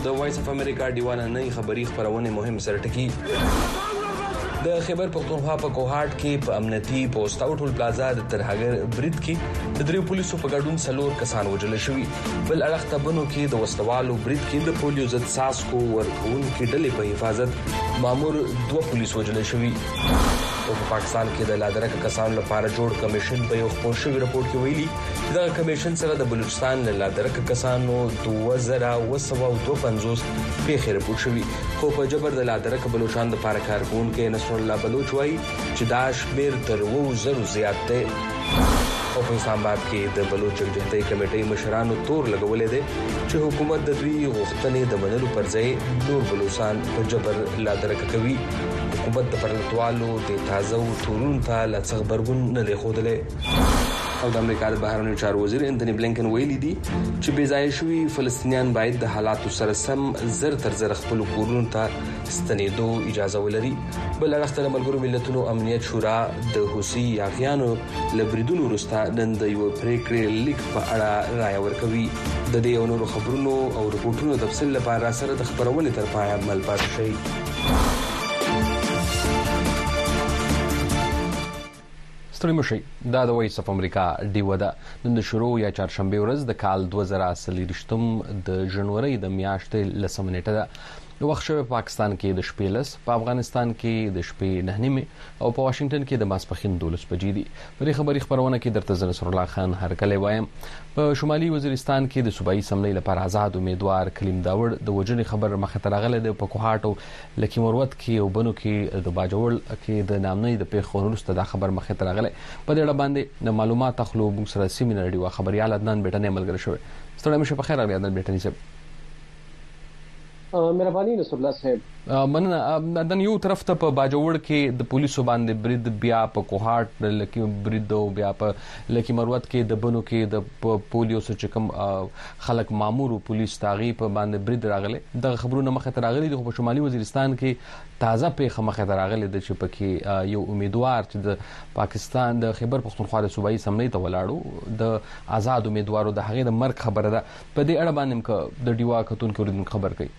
د وایس اف امریکا ډیوانه خبری خبرونه مهم سرټکی د خیبر پختونخوا په کوهاټ کې په امنیتي پوسټ او ټول پلازا د ترهګر برید کې د درې پولیسو په ګډون څلور کسان وژل شوي بل اړخ ته بنو کې د وسلوالو برید کې د پولیو ضد ساسکو ورکون کې ډلې په حفاظت مامور دوه پولیس وژل شوي او په پاکستان کې د لادرکه کسانو لپاره جوړ کمیشن په یو خپور شوی رپورت کې ویلي چې دا کمیشن سره د بلوچستان له لادرکه کسانو 2250 پیښې رپورت شوی خو په جبر د لادرکه بلوچستان لپاره کارکون کې نصر الله بلوچ وایي چې دا شمیر تر 2000 زیات دی او په اسلام آباد کې د بلوچ جمهوریت کمیټې مشرانو تور لګولې دي چې حکومت د دوی غوښتنې د منلو پر ځای نور بلوچستان په جبر لادرکه کوي حکومت د پرلتوالو د تازه تورون ته لڅ خبرګون نه دی خوده او د امریکا د بهرنیو چارو وزیر انټونی بلینکن ویلي دي چې بې ځای شوي فلسطینیان باید د حالاتو سره سم زر تر زر خپل کورونو ته ستنېدو اجازه ولري بل اړخ د ملګرو ملتونو امنیت شورا د حوثي یاغیانو لبریدونو وروسته نن د یو پریکړې لیک په اړه رائے ورکوي د دې او نورو خبرونو او رپورټونو تفصیل لپاره سره د خبرونې تر پایه عمل پاتې شي مشي دا د وایس اف امریکا ډیو ده نن د شروع یا چهارشنبه ورځ د کال 2023 د جنوري د میاشتې لسمه نیټه ده وخت شوی پاکستان کې د شپې لس په افغانستان کې د شپې 9 او په واشنگټن کې د ماسپخین 12 بجې دي په دې خبري خبرونه کې درته نصر الله خان هرکلی وایم په شمالي وزیرستان کې د صوبایي سملې لپاره آزاد امیدوار کلیم داوړ د وجنې خبر مخه ترغله د په کوهاټو لکه مروت کې او بنو کې د باجوړ کې د نامنۍ د پیښو وروسته دا خبر مخه ترغله په دې اړه باندې د معلومات خلو موږ سره سیمینار دی خبريال عدنان بیٹنه ملګری شوی ستړی مشه په خیر راغلی عدنان بیٹنی صاحب مهرباني نصر الله صاحب مننه د یو طرف ته په باجوړ کې د پولیسو باندې برید بیا په کوهاټ لکه برید او بیا په لکه مروت کې د بنو کې د پولیو سره کوم خلک مامور او پولیس تاغي په باندې برید راغله د خبرونو مخه تر راغلي د شمالي وزیرستان کې تازه پیښه مخه تر راغلي د چې پکې یو امیدوار چې د پاکستان د خیبر پختونخوا د صوبایي سملې ته ولاړو د آزاد امیدوارو د هغه د مرګ خبره ده په دې اړه باندې د ډیوا کتون کې خبر کوي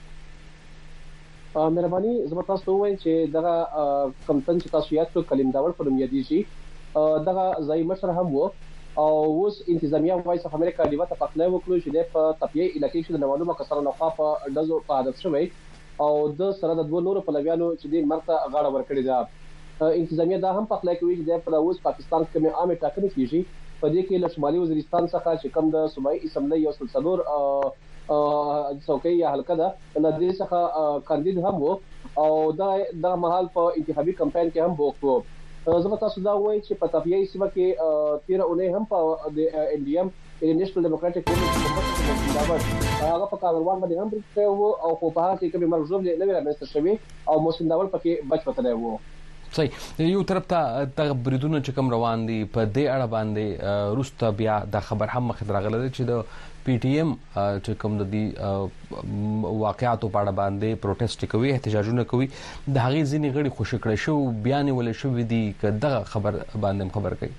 مهرباني زما تاسو وایم چې دغه کمپن چې تاسو یاد کړو کلیم داوړ په نوم یادېږي دغه ځای مشر هم وو او اوس انتظامیه وایس اف امریکا دی وته پخله وکړو چې د تپیې علاقې کې د نوالو کسانو خوا په دزو په هدف شوی او د سره د دوه نورو پلویانو چې د مرته غاړه ورکړي ده انتظامیه دا هم پخله کوي چې د اوس پاکستان کې عامه ټاکنې کیږي په دې کې له شمالي وزیرستان څخه چې کم د صوبایي اسمبلی یو سلسلور څوکۍ یا حلقه ده د دې څخه کاندید هم وو او دا مهال په انتخابي کمپاین کې هم وکړو زما تاسو دا وایي چې په تپیې سیمه کې 13 اونۍ هم په د ان ډي ام نېشنل ډیموکراټک هغه په کاروان باندې هم برید وو او په هغه کې کوم مرجوب نه ویل راځي شوی او موسم داول پکې بچ پتلای وو صحیح یو طرف ته د بریدونو چې کوم روان دي په دې اړه باندې روسته بیا د خبر هم مخ راغله چې د پی ټی ایم چې کوم د دې واقعاتو په اړه باندې پروتست کوي احتجاجونه کوي د هغې ځینې غړي خوشی کړي شو بیان ولې شو دي چې دغه خبر باندې خبر کوي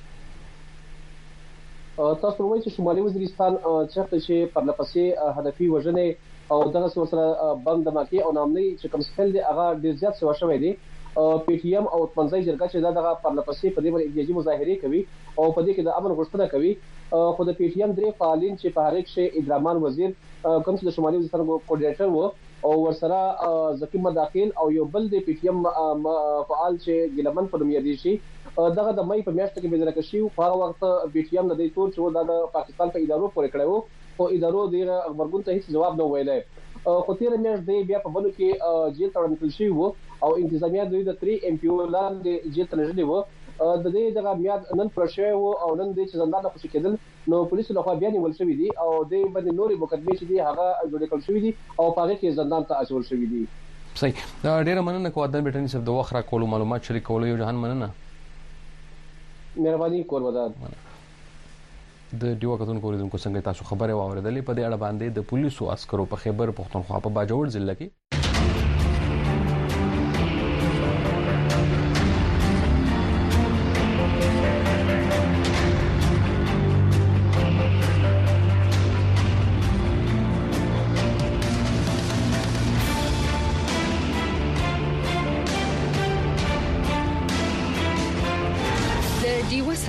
تاسو وایي چې شمالي وزیرستان چې پر لپسې هدفي وژنې او دغه سره بم دماکي او نامنۍ چې کوم سپل دي هغه ډیر زیات څه شوی دي پی ټی ایم او منځي جرګه چې دغه پر لپسې په دې باندې ایجاجي مظاهره کوي او په دې کې د امن غوښتنه کوي خو د پی ټی ایم درې فعالین چې په هر کې ادرامان وزیر کوم چې د شمالي وزیرستان کوارډینیټر وو او ورسره زکیم مداخل او یو بل د پی ټی ایم فعال چې ګلمن په نوم یادېږي دغه د مې په میاشت کې به درکه شي په هغه وخت پی ټی ایم د دې ټول چې د پاکستان په ادارو پورې کړو او ادارو د خبرګون ته هیڅ جواب نه ویلای خو تیر میاشت دی بیا په بلو کې جیل ته ورنکل شي وو او انتظامیه دوی د 3 ایم پی او لاندې جیل ته نژلي وو د دې دغه میاد نن پر شوی وو او نن د زندان له خوشی کېدل نو پولیسو له خوا بیا نیول شوی دي او د باندې نوري مقدمې چې دي هغه جوړ کړل شوی دي او هغه کې زندان ته اچول شوی دي صحیح ډیره مننه کوم عدن بیٹنی صاحب د وخت را کولو معلومات شریکولو یو جهان مننه مهرباني قربان د ډیو کتونکو اوریدونکو څنګه تاسو خبره واوریدلې په دې اړه باندې د پولیسو عسکرو په خیبر پختونخوا په باجوړ ضلع کې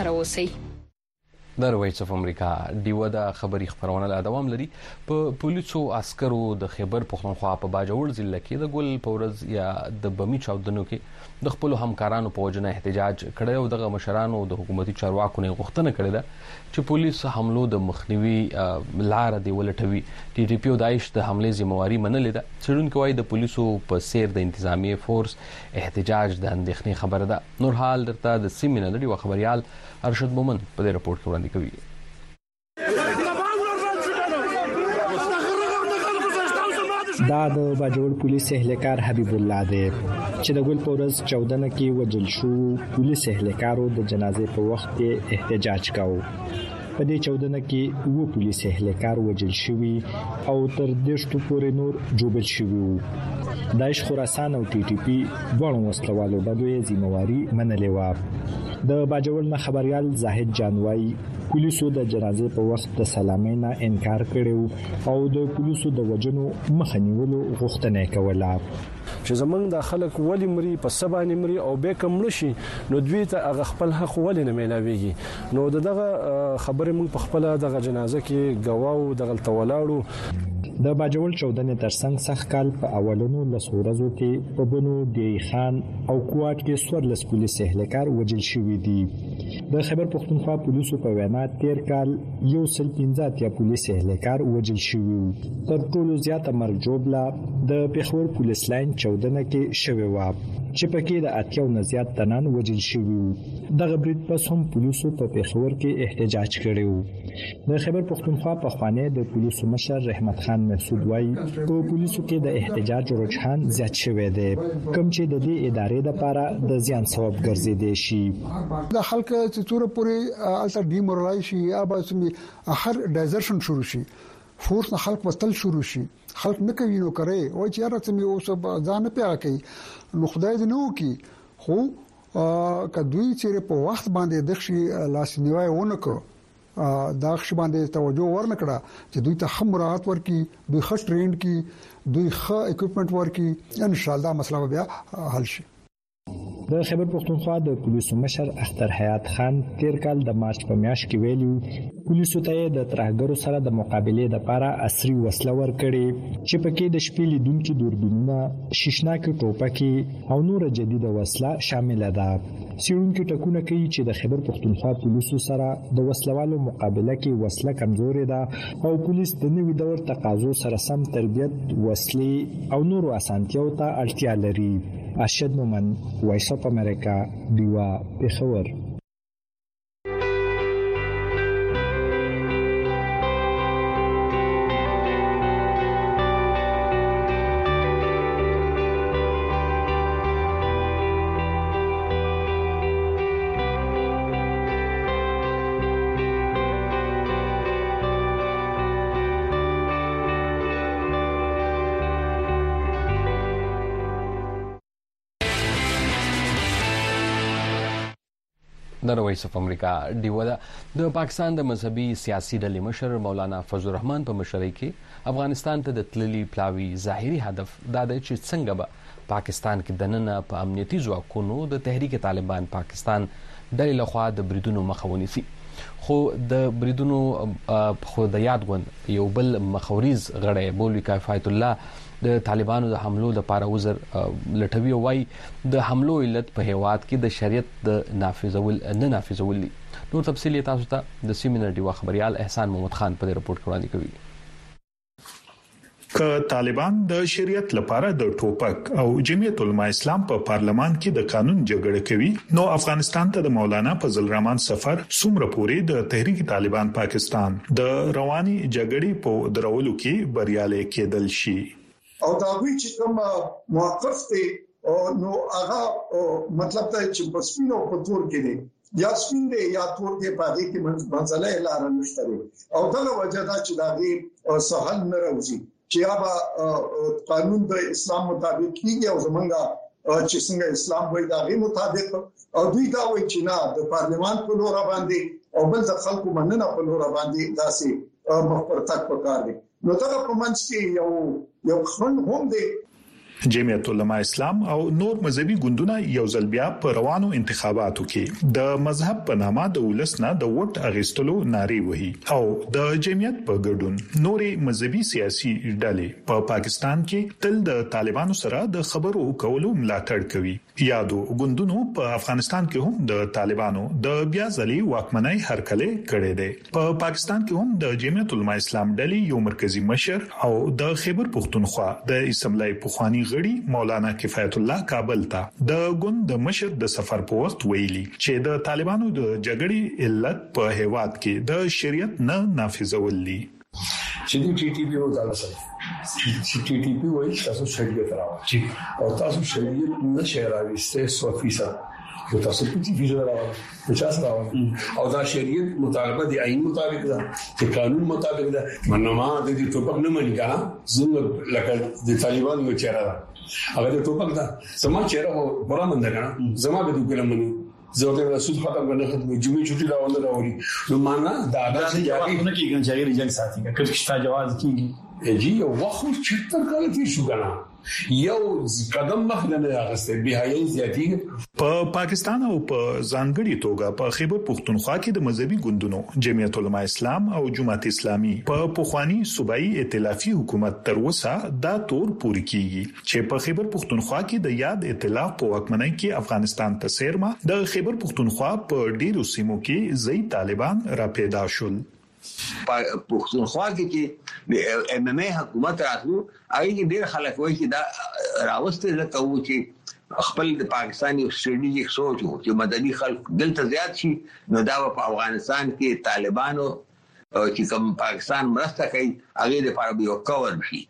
سره اوسئ. د وایس اف امریکا دیو د خبري خبرونه لا دوام لري. په پولیسو عسکرو د خیبر پختونخوا په باجوړ ضلع کې د ګل پورز یا د بمی چاودنو کې د خپل همکارانو په وجنه احتجاج کړی او د مشرانو د حکومتي چارواکو نه غوښتنه کړې ده چې پولیس حملو د مخنیوي لار دی ولټوي. ټي ټي پی او داعش د حمله ذمہواری منلې ده. څېړونکو وايي د پولیسو په سیر د انتظامی فورس احتجاج د اندېښنې خبره ده. نور حال درته د سیمې نه لري. خبريال ارشد مومن په دې رپورت کې وړاندې کوي. دا د باجوړ پولیس اهلکار حبیب الله دی چې د ګل پورز 14 کې وجل شو. پولیس اهلکارو د جنازې په وخت احتجاج کاوه. په دې 14 کې وو پولیس اهلکار وجل شوی او تر 10 پورې نور جوبل شوی وو. داعش خراسان او ټي ټي پی دوه وسلوالو ډلې ذمہواری منلې و. د باجوړ نه خبريال زاهد جانوای پولیسو د جنازې په وخت د سلامۍ نه انکار کړو او د پولیسو د وجنو مخنیولو غوښتنه کوله چې زمونږ د خلک ولی مري په سبانه مري او به کوم شي نو دوی ته هغه خپل حق ولی نه ملاويږي. نو دغه خبره موږ په خپل دغه جنازه کې گواو دغه تولاړو. د باجوړ 14 ترڅنګ سخت کال په اولنو لسورزو کې په بنو دی خان او کوټ کې سورلس پولیس اهلکار وجل شوی دي. د خیبر پختونخوا پولیسو په وینا تیر کال 115 پولیس اهلکار وجل شوی. تر ټولو زیاته مرګ جوړلا د پیښور پولیس لاین 14 کې شوی و چې پکې د اتیاو نه زیات تنان وجل شوی. دغه برید پس هم پولیسو په پیښور کې احتجاج کړی. د خیبر پختونخوا په خوانه د پولیسو مشر رحمت خان مسعود وايي په پولیسو کې د احتجاج رجحان زیات شوی دی کوم چې د دې ادارې لپاره د زیان سبب ګرځیدي شي. د خلک چې تور پورې الټر ډیمورالای شي یا به هر ډایزرشن شروع شي فورس نه خلک وستل شروع شي خلک نه کوي نو کوي او چې راته مې اوس ځان نه پیاکي نو خدای دې نو کی خو کدوې چې په وخت باندې د شي لاس نیوای ونه کړ دا خښ باندې توجه ورنکړه چې دوی ته هم راحت ورکي دوی خښ ټرینډ کی دوی ښه اکوپمنٹ ورکي ان شاء الله مسله بیا حل شي. د خیبر پختونخوا د پولیسو مشر اختر حیات خان تیر کال د مارچ په میاشت کې ویلو پولیسو ته د ترهګرو سره د مقابله لپاره عصري وسله ورکړي چې پکې د شپې لیدونکو دوربینونه شیشناکي ټوپکې او نور جديده وسله شامل ده. سیرونکو ټکونه کوي چې د خیبر پختونخوا پولیسو سره د وسلوالو مقابله کې وسله کمزوري ده او پولیس د نوي دور تقاضو سره سم تربیت وسلې او نور اسانتیاو ته اړتیا لري. ارشد مومن وایس اف امریکا دیوا پیښور. د وایس اف امریکا دیو د پاکستان د مذهبي سیاسي ډلې مشر مولانا فضل الرحمن په مشرۍ کې افغانستان ته د تللي پلاوي ظاهري هدف دا دی چې څنګه به پاکستان کې دننه په امنیتي ځواکونو د تحریک طالبان پاکستان ډلې لخوا د بریدونو مخه ونیسي. خو د بریدونو خو د یادګون یو بل مخاوريز غړی مولوي کفایت الله د طالبانو د حملو لپاره وزر لټوي او وايي د حملو علت په هیواد کې د شریعت د نافذول دي. نور تفصیل تاسو ته د سیمینر دی خبريال احسان محمد خان په رپورت کې وړاندې کوي. که طالبان د شریعت لپاره د ټوپک او جمعیت العلماء اسلام په پارلمان کې د قانون جګړه کوي نو افغانستان ته د مولانا فضل الرحمن سفر څومره پورې د تحریک طالبان پاکستان د رواني جګړې په درولو کې بریالي کېدل شي. او دا وی چې کوم موقف دی نو هغه مطلب دا چې په سپینو په تور کې دی یا سپین دی یا تور دی په دې کې منځله لار نشته او دا وجه دا چې دا غي سهل نه راوځي چې هغه قانون د اسلام مطابق کیږي او زمونږه چې څنګه اسلام وایي دا غي مطابق او دوی دا وایي چې نه د پارلمان په لور باندې او بل د خلکو مننه په لور باندې داسې مخ پر تک پکار دي. نو دا په منځ کې یو خن هم دی. جمعیت العلماء اسلام او نور مذهبي ګوندونه یو ځل بیا په روانو انتخاباتو کې د مذهب په نامه د ولسنه د ووټ اغستلو ناري وهي او د جمعیت په ګډون نورې مذهبي سیاسي ډلې په پاکستان کې تل د طالبانو سره د خبرو کولو ملاتړ کوي. یادو ګوندونو په افغانستان کې هم د طالبانو د بیا ځلي واکمنۍ هرکله کړې ده. په پاکستان کې هم د جمعیت العلماء اسلام ډلې یو مرکزی مشر او د خیبر پختونخوا د اسمبلی پخوانی غړي مولانا کفایت الله کابل ته د ګوند د مشر د سفر په وخت ویلي چې د طالبانو د جګړې علت په هیواد کې د شریعت نه نافذول دي. چې د ټي ټي پی وځاله سره چې ټي ټي پی وایي تاسو شریعت راوړئ او تاسو شریعت نه راوړئ 100% تاسو په دې ویژه راوړئ په چا سره او دا شریعت مطالبه دي عین مطابق ده چې قانون مطابق ده منما د دې ټوپک نه مني کا زموږ لکه د طالبانو چهره هغه د ټوپک ده سما چهره هو برامند نه زما به دغه مني زه د رسول ختم کنه ختم جمعې چټي راوړل راوړي نو معنا دا جواب نه کیږي چې هغه رجن ساتي کله چې تا جواز کیږي اجي یو وخت چې تر کله تیر شو کنه یو قدم مخنه راغسته بهایي زیاتی په پاکستان او په ځانګړي توګه په خیبر پختونخوا کې د مذهبي ګوندونو جمعیت العلماء اسلام او جماعت اسلامي په پخوانی صوبایي ائتلافي حکومت تر اوسه دا تور پوری کیږي چې په خیبر پختونخوا کې د یاد ائتلاف په واکمنۍ کې افغانستان ته سیرما د خیبر پختونخوا په ډیرو سیمو کې ځای طالبان را پیدا شول. پښتونخوا کې د ام ام ای حکومت راتلو هغه ډېر خلک وایي چې دا راوسته لکه و چې خپل د پاکستاني استراتیژیک سوچ وو چې مدني خلک دلته زیات شي نو دا په افغانستان کې طالبانو چې کوم پاکستان مرسته کوي هغه د لپاره یو کور شي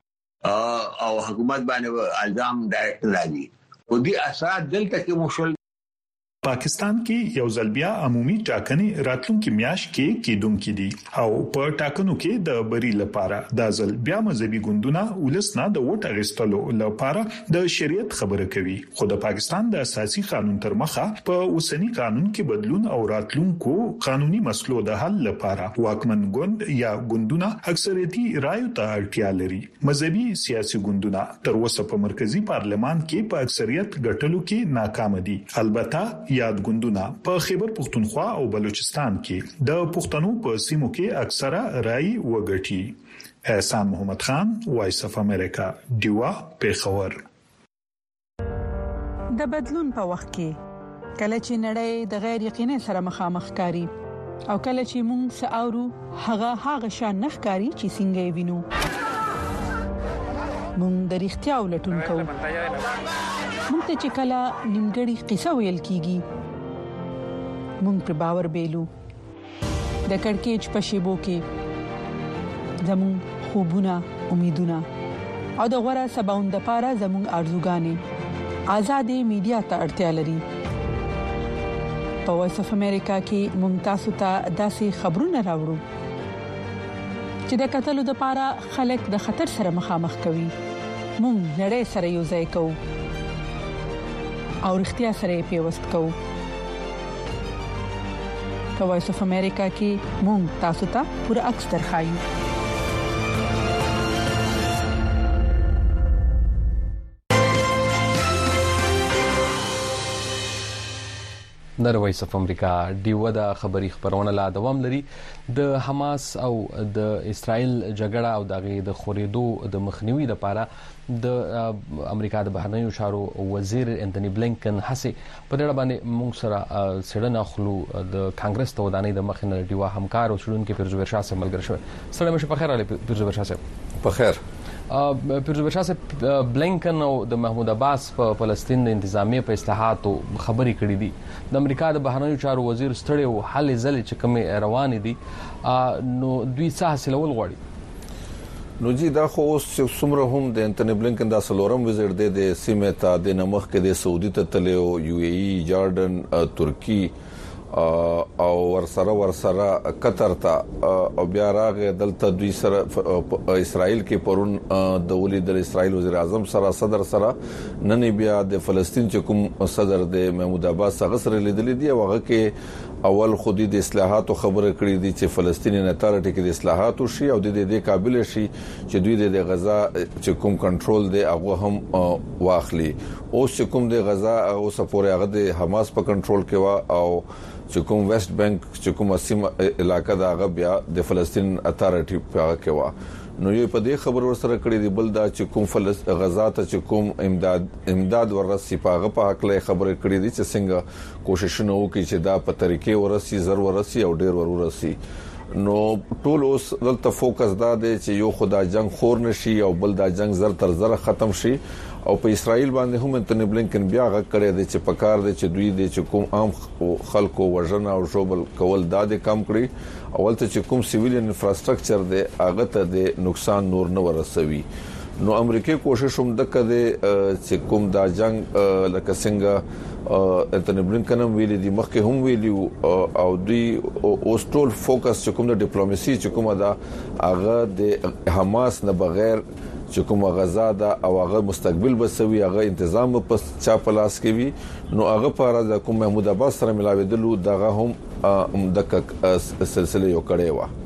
او حکومت باندې الزام ډایرکټ راځي او دې اثرات دلته کې مشول. پاکستان کې یو ځل بیا عمومي ټاکنې راتلونکي میاشت کې کېدونکې دي او په ټاکنو کې د بری لپاره د ځل بیا مذهبي ګوندونه ولسنه د ووټ اغستلو لپاره د شریعت خبره کوي خو د پاکستان د اساسي قانون تر مخه په اوسنی قانون کې بدلون او راتلونکو قانوني مسلو د حل لپاره واکمن ګوند یا ګوندونه اکثریتي رایو ته اړتیا لري. مذهبي سیاسي ګوندونه تر اوسه په مرکزی پارلمان کې په اکثریت ګټلو کې ناکام دي. البته یاد ګوندونه په خیبر پختونخوا او بلوچستان کې د پښتنو په سیمو کې اکثره رائے وګټي. احسان محمد خان وایس اف امریکا دیوا پیښور. د بدلون په وخت کې کله چې نړۍ د غیر یقیني سره مخامخ کاری او کله چې موږ ساورو هغه شان نخکاری چې څنګه وینو موږ د اړتیا ولټون کوو. موږ ته چې کله نیمګړی قصه ویل کیږي موږ پر باور بیلو د کڑکېچ په شیبو کې زموږ خوبونه امیدونه او د غوړه سباوند لپاره زموږ ارزوګانې آزادې میډیا ته اړتیا لري. په وایس اف امریکا کې موږ تاسو ته داسې خبرونه راوړو چې د قتل لپاره خلک د خطر سره مخامخ کوي. موږ نړۍ سره یو ځای کوو او اړتیا سره پیوست کوو. په وایس اف امریکا کې موږ تاسو ته پوره عکس درخایو. د وایس اف امریکا دیو د خبري خبرونه لا دوام لري. د حماس او د اسرائیل جګړه او د خوريدو د مخنیوي لپاره د امریکا د بهرنیو چارو وزیر انټونی بلینکن هڅه په اړه باندې موږ سره سړنه خلو د کانګرس ته ودانې د مخنه دیوا همکار او شړونکو پیرزویر شاه سره ملګری شو. سلام مشه په خیر علي پیرزویر شاه په خیر. پیرزویر شاه بلینکن او د محمود عباس په فلسطین د انتظامیه په اصلاحاتو خبري کړې دي. د امریکا د بهرنیو چارو وزیر ستړي او حل ځل چې کوم روان دي نو دوی څه حاصلول غواړي. نو جی دا خو څومره هم د انټونی بلینکن دا سلورم وزیر دی د سیمه ته د نمخ کې د سعودي ته تلو یو ای جارډن ترکی او ورسره قطر ته او بیا راغی دلته دوی سره اسرائیل کې پرون د ولید د اسرائیل وزیر اعظم سره صدر سره نن بیا د فلسطین چې کوم صدر د محمود عباس سره لیدل دي او هغه کې اول خودي د اصلاحاتو خبره کړې دي چې فلسطیني اتارټي کې د اصلاحاتو شي او د دې قابل شي چې دوی د غزا چې کوم کنټرول دی هغه هم واخلي. اوس چې کوم د غزا او سپورې هغه د حماس په کنټرول کې وا او چې کوم ویسٹ بانک چې کوم سیمه علاقہ دا هغه بیا د فلسطین اتارټي په هغه کې وا. نو یو په دې خبر ورسره کړی دی بل دا چې کوم غزا ته چې کوم امداد ورسي په هغه په حق له خبره کړی دي چې څنګه کوششونه وکړي چې دا په طریقې ورسي زر ورسي او ډیر ورسي. نو ټول اوس دلته فوکس دا دی چې یو خدا جنگ خور نشي او بل دا جنگ زر تر زر ختم شي او په اسرائیل باندې هم انټونی بلینکن بیا غږ کړی دی چې پکار دی چې دوی د چې کوم عام خلکو وژنه او شوبل کول دا د کم کړي اول ته چې کوم سیویلین انفراستراکچر دی هغه ته د نقصان نور نه ورسوي. نو امریکای کوشش هم د کده چې کوم دا جنگ لکه څنګه انټونی بلینکن ویلي دی مخکې هم ویلی او دوی اوس ټول فوکس چې کوم د ډیپلوماسي چې کومه دا هغه د حماس نه بغیر چې کوم غزا دا او هغه مستقبل بسوي هغه تنظیم په چا پلاس کې وي. نو هغه پر د کوم محمود عباس سره ملاویدلو دغه هم د سلسله یو کړي وا.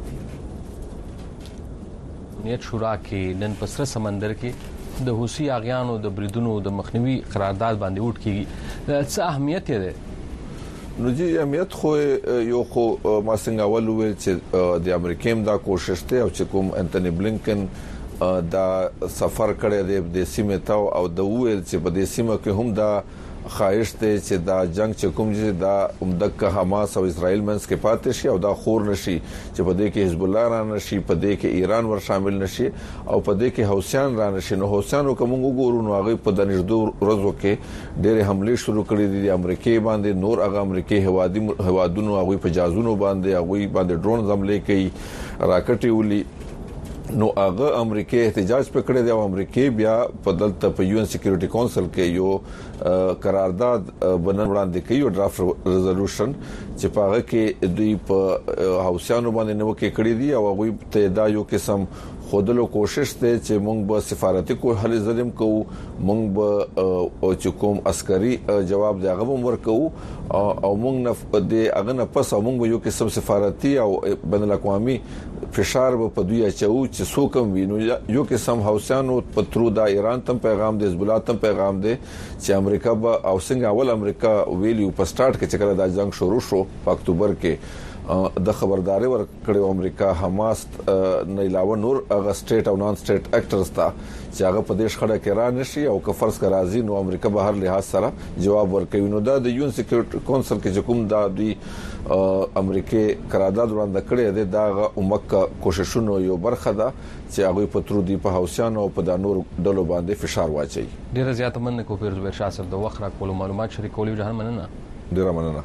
نیت شورا کې نن پسره سمندر کې د حوثي اغیانو د بریدونو د مخنیوي قرارداد باندې وټ کیږي څه اهمیت دی؟ نو جی اهمیت خو یو خو ما څنګه ول ویل چې د امریکا دا کوشش ته او چې کوم انټونی بلینکن دا سفر کړی د سیمه ته او د ویل چې په دې سیمه کې هم دا خواهش ته چې دا جنگ چې کوم چې دا عمدک حماس او اسرائیل منځ کې پاتې شي او دا خور نشي چې په دې کې حزب الله را نشي په دې کې ایران ور شامل نشي او په دې کې حوثیان را نشي. نو حوثیانو کوم وګورو نو هغه په د نږدې ورځو کې ډېر حمله شروع کړې دي د امریکای باندې نور هغه امریکای هوادونو هغه په جازونو باندې ډرون حمله کوي راکټي ولي. نو هغه امریکای احتجاج پکړه دی او امریکای بیا په دلته په یو ان سکیورټي کونسل کې یو قرارداد بنن وړاندې کوي او ډرافټ ریزولوشن چې په هغه کې دوی په حوثیانو باندې نو کې کړی دي او هغه ته دا یو قسم خودلو کوشش ته چې مونږ به سفارتي کو حل ظلم کوو مونږ به او چې کوم عسکري جواب دی هغه ورکو او مونږ نه د هغه نه پس مونږ یو قسم سفارتي او بین الاقوامي فشار په دوی اچو چې څوک وینو یو قسم حوثیانو په ترو د ایران تم پیغام د حزب الله تم پیغام دی چې امریکا به او څنګه اول امریکا ویلیو په سٹارټ کې چې کله دا جنگ شروع شو په اکتوبر کې د خبرداري ورکړو امریکا حماس نه علاوه نور هغه سټیټ او نان سټیټ اکټرز ته چې هغه په دې شخړه کې را نشي او که فرض کړه راځي نو امریکا به هر لحاظ سره جواب ورکوي. نو دا د یو ان سکیورټي کونسل کې کوم دا دی امریکای قرارداد وړاندې کړی دی دا عمومي کوششونو یو برخه ده چې هغه په تر دې په حوثیانو او په د نور ډلو باندې فشار واچي. ډیر زیات مننه کو پیر زبیر شاه صاحب د وخت را کول معلومات شریکولو جهان مننه. ډیر مننه.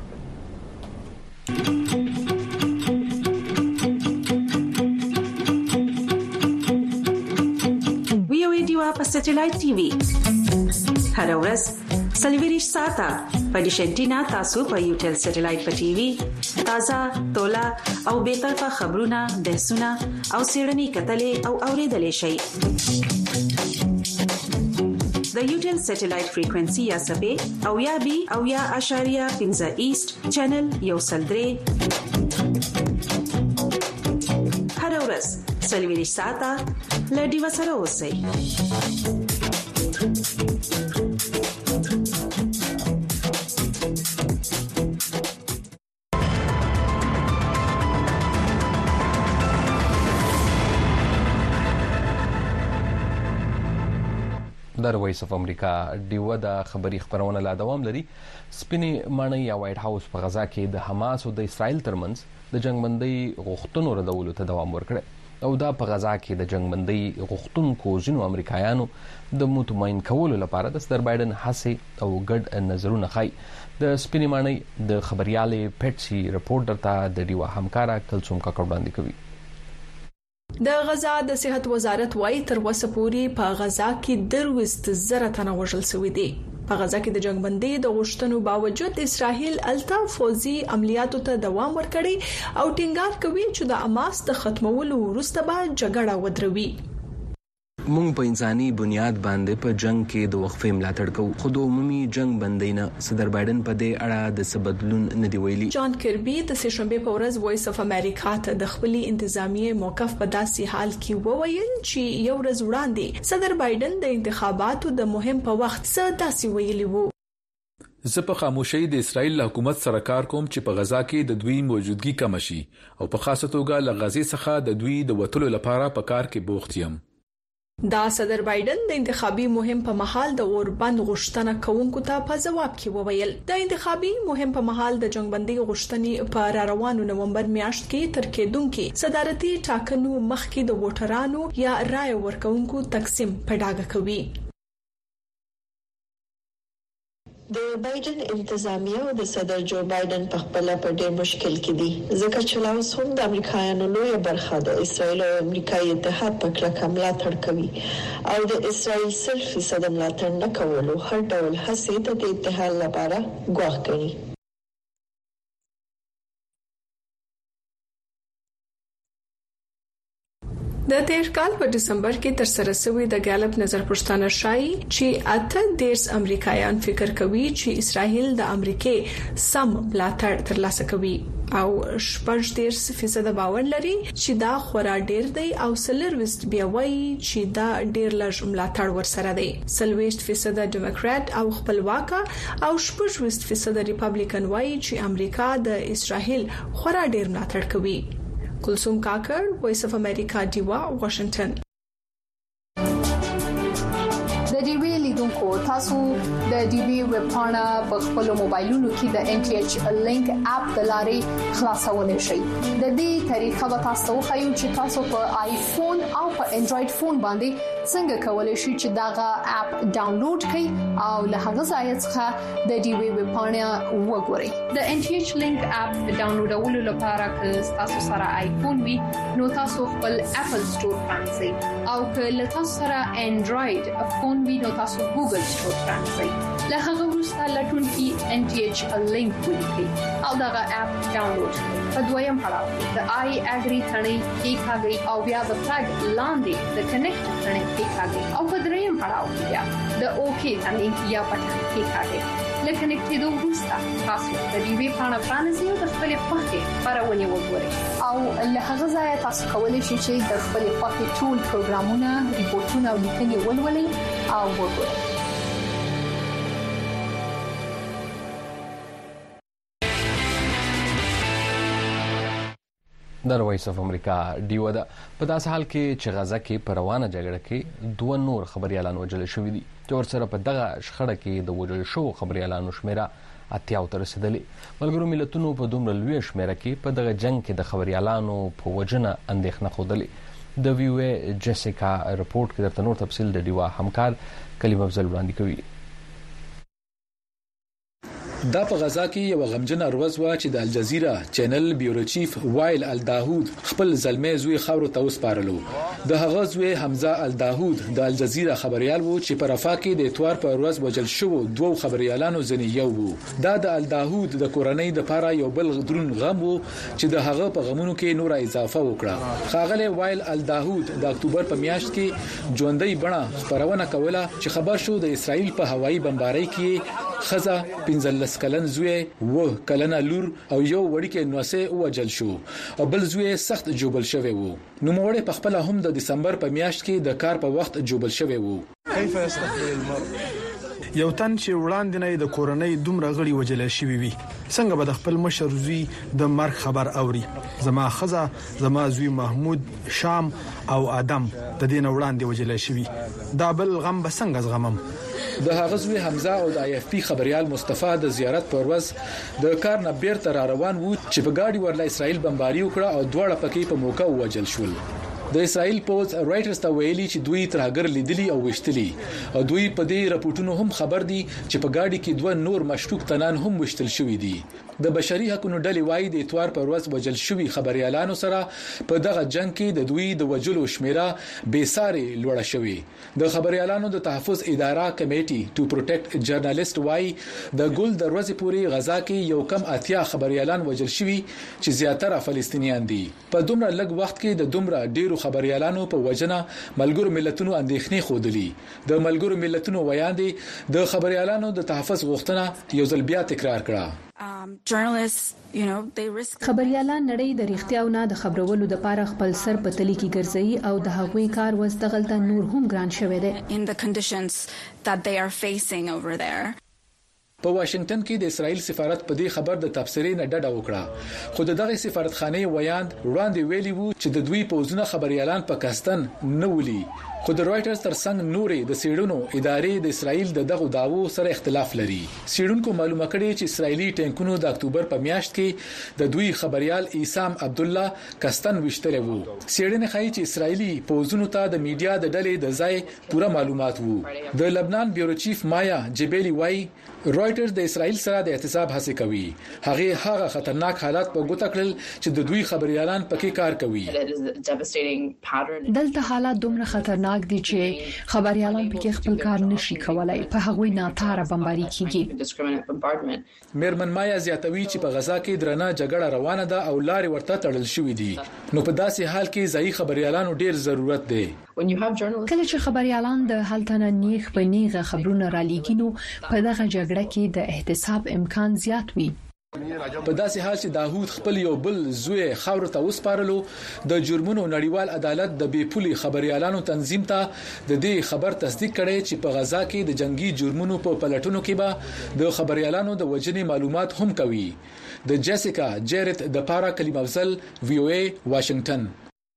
په سټلایټ ټي وي هر ورځ سلیویریش ساته په ډیشنټینا تاسو په یوټل سټلایټ په ټي وي تازه تولا او به طرفه خبرونه بحثونه او سیړنی کتلې او اوریدلې شي. د یوټل سټلایټ فریکوئنسي یا سبې او یا بي او یا اشاریه 15 ایست چینل یو سلدري هر ورځ سلیویریش ساته لډي وسره اوسئ. در وایس اف امریکا ډیو د خبري خبرونه لا دوام لري. سپینی مانی یا وایټ هاوس په غزا کې د حماس او د اسرائیل ترمنځ د جنگبندۍ غوښتنو ردولو ته دوام ورکړي او دا په غزا کې د جنگبندۍ غوښتونکو ځینو امریکایانو د مطمئن کولو لپاره د صدر بایدن هڅې او ګډ نظرونه خای. د سپینی مانی د خبريالې پټسي رپورټر ته د ډیو همکارا کلثوم کاکړ وړاندې کوي. د غزا د صحت وزارت وايي تر اوسه پورې په غزا کې 200,000 تنه وژل شوي دي. په غزا کې د جنگبندۍ د غوښتنو باوجود اسرائیل التا فوزي عملیاتو ته دوام ورکړي او ټینګار کوي چې د حماس د ختمولو وروسته به جګړه ودروي. مونږ په انساني بنیاد باندې په جنگ کې د وقفې ملاتړ کوو، خو د عمومي جنگ بندینه صدر بایدن په دې اړه د سبدلون نه دی ویلي. جان کربي د سشنبه په ورځ وایس اف امریکا ته د خپل انتظامیه موقف په داسې حال کې وویل چې یو ورځ وړاندې صدر بایدن د انتخاباتو د مهم په وخت څه داسې ویلي وو. زه په خاموشۍ د اسرایل حکومت سره کار کوم چې په غزا کې د دوی موجودګي کم شي او په خاصه توګه له غزې څخه د دوی د وټلو لپاره په کار کې بوخت یم. دا صدر بایدن د انتخابي مهم په محل د اوربند غوښتنه کوونکو ته په جواب کې وویل. د انتخابي مهم په محل د جنگبندي غوښتنې په روانو نومبر میاشت کې تر کېدونکو صدارتي ټاکنو مخکې د ووټرانو یا رائے ورکوونکو تقسیم په ډاګه کوي. د بایدن انتظامیه او د صدر جو بایدن په خپل په ډېر مشکل کې دي ځکه چې لاوس هم د امریکایانو لوی برخه د اسرایل او امریکایي اتحاد په کلکه ملاتړ کوي او د اسرایل 100% ملاتړ نه کولو هر ډول هڅې د اتحاد لپاره ګواښ کوي. د تیر کال په دسمبر کې تر سره شوی د ګالپ نظر پوښتنه شایي چې 18 امریکایان فکر کوي چې اسرائیل د امریکای سم ملاتړ ترلاسه کوي او 14% باور لري چې دا خورا ډیر دی او 40% بیا وایي چې دا ډیر لږ ملاتړ ورسره دی. 40% ډیموکرات او خپلواک او 14% ریپابلیکن وایي چې امریکا د اسرائیل خورا ډیر ملاتړ کوي. کلثوم کاکر، وایس اف امریکا، دیوا، واشنگټن. د ډي وی لیدونکو تاسو د ډي وی ویب پاڼه په خپل موبایلونو کې د ان ټي ایچ لینک اپ د لارې خلاصولای شئ. د دې طریقه به تاسو خو چې تاسو په آیفون او په انډراید فون باندې څنګه کولای شئ چې داغه اپ ډاونلوډ کړئ او له هغه ځای څخه د ډي وی ویب پاڼه وګورئ. د ان ټي ایچ لینک اپ ډاونلوډولو لپاره که تاسو سره آیفون وي نو تاسو خپل اپل سٹور پرانځئ او که له تاسو سره انډراید فون وي نو تاسو ګوګل سٹور پرانځئ. له هغه وروسته لټون کې ان ټي ایچ لینک ولیکئ او دغه اپ ډاونلوډ کړئ. په دویم پړاو د آی اګری ثنې کې کاږي او بیا د فلګ لاندې د کنیکټ ثنې کې کاږي او په دریم پړاو کې بیا د اوکی ثنې یا پټن کې کاږي. لکه نکټېدو وروسته تاسو د دې وی پاڼه پرانځئ او د خپل خوښې خبرونه وګورئ او له هغه ځای تاسو کولی شئ چې د خپل خوښې ټول پروګرامونه، ریپورتونه او لیکنې ولولئ او وګورئ. د وایس اف امریکا دیو ده په داسې حال کې چې غزا کې په روانه جګړه کې دوه نور خبريالان وژل شوي دي چې ورسره په دغه شخړه کې د وژل شوو خبريالانو شمیره 80 ته رسیدلې. ملګرو ملتونو په دومره لوی شمیره کې په دغه جنگ کې د خبريالانو په وجنه اندېښنه خوده. د وی او ای جیسیکا رپورت کې درته نور تفصیل د دیوا همکار کلیم افضل وړاندې کوي. دا په غزا کې یو غمجن ورځ و چې د الجزیره چینل بیورو چیف وایل الداهود خپل زلمي زوی خاورو ته وسپارلو. د هغه زوی حمزه الداهود د الجزیره خبريال وو چې په رفاه کې د اتوار په ورځ وژل شو دوه خبريالانو ځنې یو وو. دا د الداهود د کورنۍ د لپاره یو بل درون غم وو چې د هغه په غمونو کې نور اضافه وکړه. خاغله وایل الداهود د اکتوبر په میاشت کې ژوندۍ بڼه خبرونه کوله چې خبر شو د اسرائیل په هوایي بمبارۍ کې خزه 15 کلن زوی و کلنه لور او یو وړکې نوسه وجل شو او بل زوی سخت جوبل شوی وو. نو موږ په خپل هم د دسمبر په میاشت کې د کار په وخت جوبل شوی وو. کیف یستقبل المرء یو تن چې وړاندې نه د کورنۍ دومره غړي وجل شوی وي څنګه به د خپل مشر زوی د مرګ خبر اوري. زما خزه زما زوی محمود شام او ادم د دین وړاندې وجل شوی دا بل غم به څنګه زغمم. د هغه زوی حمزه او د آی اف پی خبريال مصطفی د زیارت پر ورځ د کار نه بیرته را روان وو چې په گاډي ورله اسرائیل بمباری وکړه او دواړه پکې په موقع وژل شول. د اسرائیل پوز رائټرز ته ویلي چې دوی ترهګر لیدلی او وشتلی او دوی په دې راپورټونو هم خبر دي چې په گاډي کې دوه نور مشکوک تنان هم وشتل شوی دي. د بشري حقوقو ډلې وايي د اتوار پر ورځ وژل شوی خبريالانو سره په دغه جنگ کې د دوی د وجلو شمیره به ساري لوړه شوی. د خبريالانو د تحفظ اداره کمیټي ټو پروټیکټ جرنالیست وايي د ګل دروازې پوري غزا کې یو کم 80 خبريالان وژل شوی چې زیاتره فلسطینیان دي. په دومره لږ وخت کې د دومره ډیرو خبريالانو په وجنه ملګرو ملتونو اندېښنې خودلې د ملګرو ملتونو ویاندې د خبريالانو د تحفظ غوښتنه یو ځل بیا تکرار کړه. خبريالان نړۍ د اړتیاو نه د خبرولو د پاره خپل سر په تلی کې ګرځي او د هغوی کار وستغلته نور هم ګران شوی دی. په واشنگټن کې د اسرایل سفارت په دې خبر د تبصرې نه ډډه وکړه خو دغه سفارتخانه ویاند وړاندې ویلي وو چې د دوی پوزونه خبريالان په کاستن نه ولي خو د رويټرز ترڅنګ نورې د سیډونو ادارې د اسرایل دغه داوو سره اختلاف لري. سیډونکو معلومه کړي چې اسرایلی ټانکونو د اکتوبر په میاشت کې د دوی خبريال عیسام عبد الله کاستن وشتل وو. سیډنه خایي چې اسرایلی پوزونو ته د میډیا د ډلې د ځای پوره معلومات وو. د لبنان بیورو چیف مایا جبیلی وای رويټرز د اسرایل سره د احتساب هڅه کوي. هغه خطرناک حالات په ګوته کړل چې د دوی خبريالان پکې کار کوي. دلته حالات دومره خطرناک دي چې خبريالان پکې خپل کار نشي کولای په هغوی ناتاره بمباري کیږي. میرمن مایا زیاتوي چې په غزا کې درنه جګړه روانه ده او لارې ورته تړل شوې دي نو په داسې حال کې ځای خبريالانو ډیر ضرورت دی. کله چې خبريالان د حالتنه نیغ په نیغه خبرونه را لېګینو په دغه جګړه کې د احتساب امکان زیات وي. په داسې حال چې داوود خپل یو بل زوی خاور ته وسپارلو د جرمونو نړیوال عدالت د بیپولي خبريالانو تنظیم ته د دې خبر تصدیق کړي چې په غزا کې د جنگي جرمونو په پلټونو کې به د خبريالانو د وجنې معلومات هم کوي. د جیسیکا جیرت د پارا کلیم افضل وی او ای واشنگټن.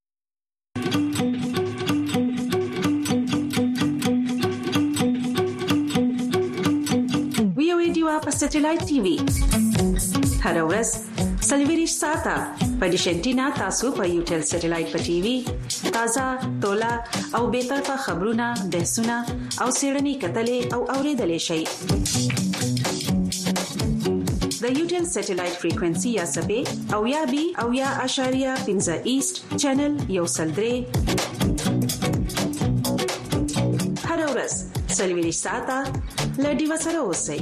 وی او ای دیوا په سټلایټ ټي وي هر ورځ سلیویریش ساته په ډیشنټینا تاسو په یوټل سټلایټ په ټي وي تازه تولا او به طرفه خبرونه بحثونه او سیړنی کتلې او اوریدلې شي. د یوټل سټلایټ فریکوئنسي یا سبې او یا بي او یا اشاریه 15 ایست چینل یو سلدري هر ورځ سلیویریش ساته لډي وسره اوسئ.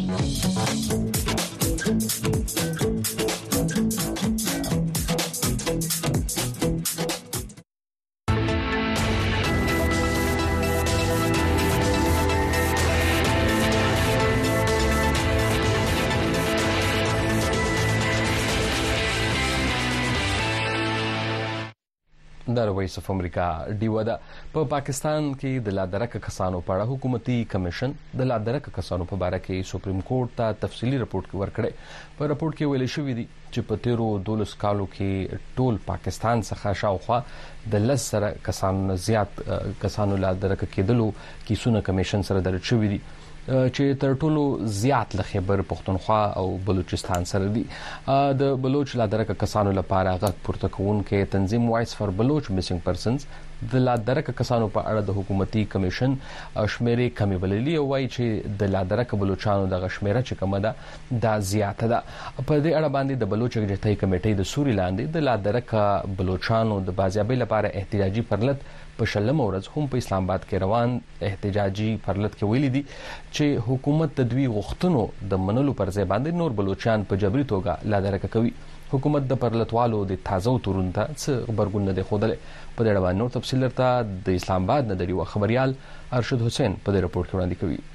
د وایس اف امریکا ډیودا په پاکستان کې د لادرک کسانو په اړه حکومتي کمیشن د لادرک کسانو په اړه کې سپریم کورټ ته تفصیلی رپورت ورکړی. په رپورت کې ویل شوی دی چې په تیرو 12 کالو کې ټول پاکستان څخه شاوخوا د 10 کسانو زیات کسانو لادرک کېدلو کیسونه کمیشن سره درج شوی دي چې تر ټولو زیات له خیبر پختونخوا او بلوچستان سره دي. د بلوچ لادرک کسانو لپاره غږ پورته کوونکې تنظیم وایس فار بلوچ میسنګ پرسنز د لادرک کسانو په اړه د حکومتي کمیشن شمیرې کمی بللي او وايي چې د لادرک بلوچانو د غشمیره چې کومه ده دا زیاته ده. په دې اړه باندې د بلوچ جټۍ کمیټې د سوري لاندې د لادرک بلوچانو د بازیابۍ لپاره احتجاجي پرلط په شلم ورځ هم په اسلام آباد کې روان احتجاجي پرلط کې ویلي دي چې حکومت د دوی غوښتنو د منلو پر ځای باندې نور بلوچان په جبري توګه لادرک کوي. حکومت د پرلطوالو د تازه تورون ته څه خبرګون نه دی خوده. په دې اړه باندې نور تفصیل درته د اسلام آباد نه دی خبريال ارشد حسین په دې رپورت کې وړاندې کوي.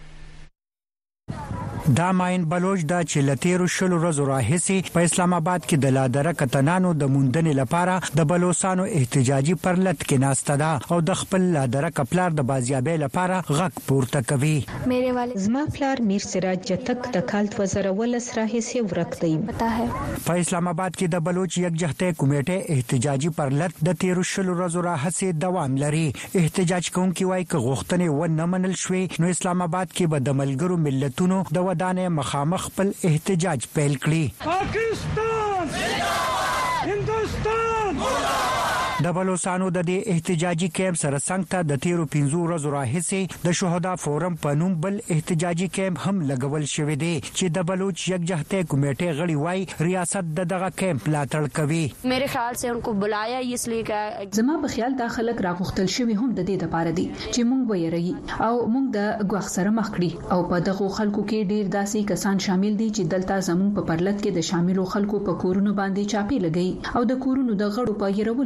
دا ماین بلوچ دا چې لتیرو شلو ورځو راهیسي په اسلام آباد کې د لادرک تنانو د موندنې لپاره د بلوچستانو احتجاجي پرلط کې ناسته ده او د خپل لادرک پلار د بازیابۍ لپاره غږ پورته کوي. میرے والد زما پلار میر سراج جتک د کال 2019 راهیسي ورک دی. پتا ہے په اسلام آباد کې د بلوچ یکجهته کمیټه احتجاجي پرلط د تیرو شلو ورځو راهیسي دوام لري. احتجاج کوونکي وایي چې غوښتنې و نه منل شوې نو اسلام آباد کې به د ملګرو ملتونو د ودانې مخامخ خپل احتجاج پیل کړي. پاکستان هندوستان د بلوچستانو د دې احتجاجي کیمپ سره څنګه ته د تیرو 15 ورځو راهیسي د شهدا فورم په نوم بل احتجاجي کیمپ هم لګول شوی دی چې د بلوچ یکجهته کمیټې غړي وای ریاست دغه کیمپ لاتړ کوي. میرے خیال سے ان کو بلایا اس لیے کہ زما په خیال دا خلک راغختل شوی هم د دې لپاره دي چې مونږ ويري او مونږ د غوښ سره مخ کړی او په دغه خلکو کې ډیر داسې کسان شامل دي چې دلته زموږ په پرلط کې د شاملو خلکو په کورونو باندې چاپی لګي او د کورونو د غړو په يرولو کې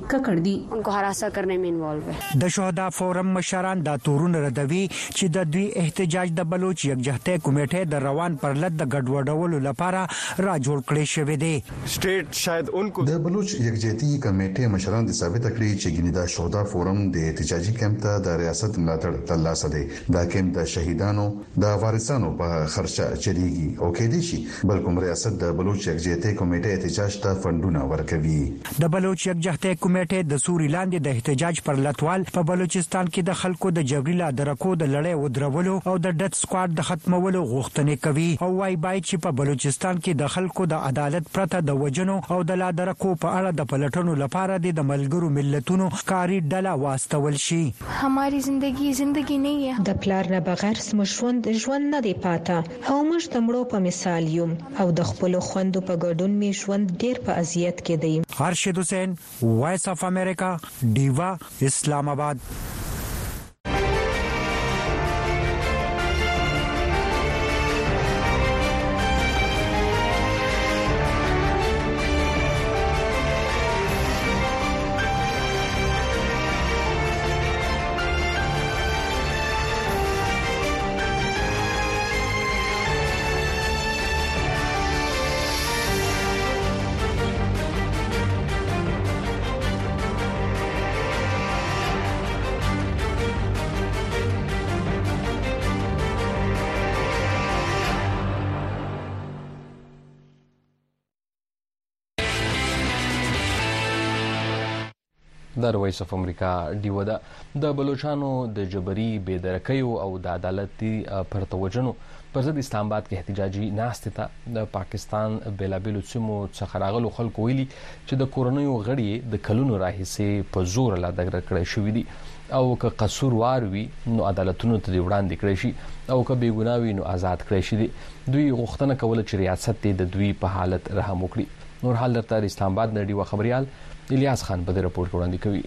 ککړ دي. उनको हरासा करने में इन्वॉल्व है. د شهدا فورم مشران دا تورون ردوي چې د دوی احتجاج د بلوچ یکجهته کمیټه د روان پرلط د ګډوډولو لپاره را جوړ کړی شوی دی. سټیټ شاید انکو د بلوچ یکجهتي کمیټه مشران د ثابت کړی چې ګینه د شهدا فورم د احتجاجي کیمپ ته د ریاست ملاتړ ترلاسه دی. دا کیمپ د شهیدانو د وارثانو په خرچه چلیږي او کې دي شي بلکې ریاست د بلوچ یکجهتي کمیټه احتجاج ته فندونه ورکوي. د بلوچ یکجهته کمیټه د سوري لاندې د احتجاج پر لټوال په بلوچستان کې د خلکو د جبري لا درکو د لړۍ ودرولو او د ډت سکواډ د ختمولو غوښتنې کوي او وايي باید چې په بلوچستان کې د خلکو د عدالت پرته د وجنو او د لا درکو په اړه د پلټنو لپاره د ملګرو ملتونو کاری ډله واستول شي. हमारी जिंदगी नहीं है. د پلار نه بغیر ژوند نه دی پاته او موږ د مړو په مثال یو او د خپل خوندو په ګډون می ژوند ډیر په اذیت کې دی. ارشد حسین وایس اف امریکا دیوا اسلام آباد. د وایس اف امریکا دیودا د بلوچستان د جبري بېدرکۍ او د عدالتي پرتوجنو پر ضد اسلام آباد کې احتجاجي ناستې ته د پاکستان بیلابېلو سیمو څخه راغلو خلکو ویلي چې د کورنیو غړي د کلونو راهیسې په زور لا دغه کړی شوی دي او که قصوروار وي نو عدالتونو ته وړاندې کړی شي او که بېګناه وي نو آزاد کړی شي. دوی غوښتنه کوله چې ریاست د دوی په حالت رحم وکړي. نور حال درته اسلام آباد نه ډیوه خبريال الیاس خان په دې رپورټ وړاندې کوي.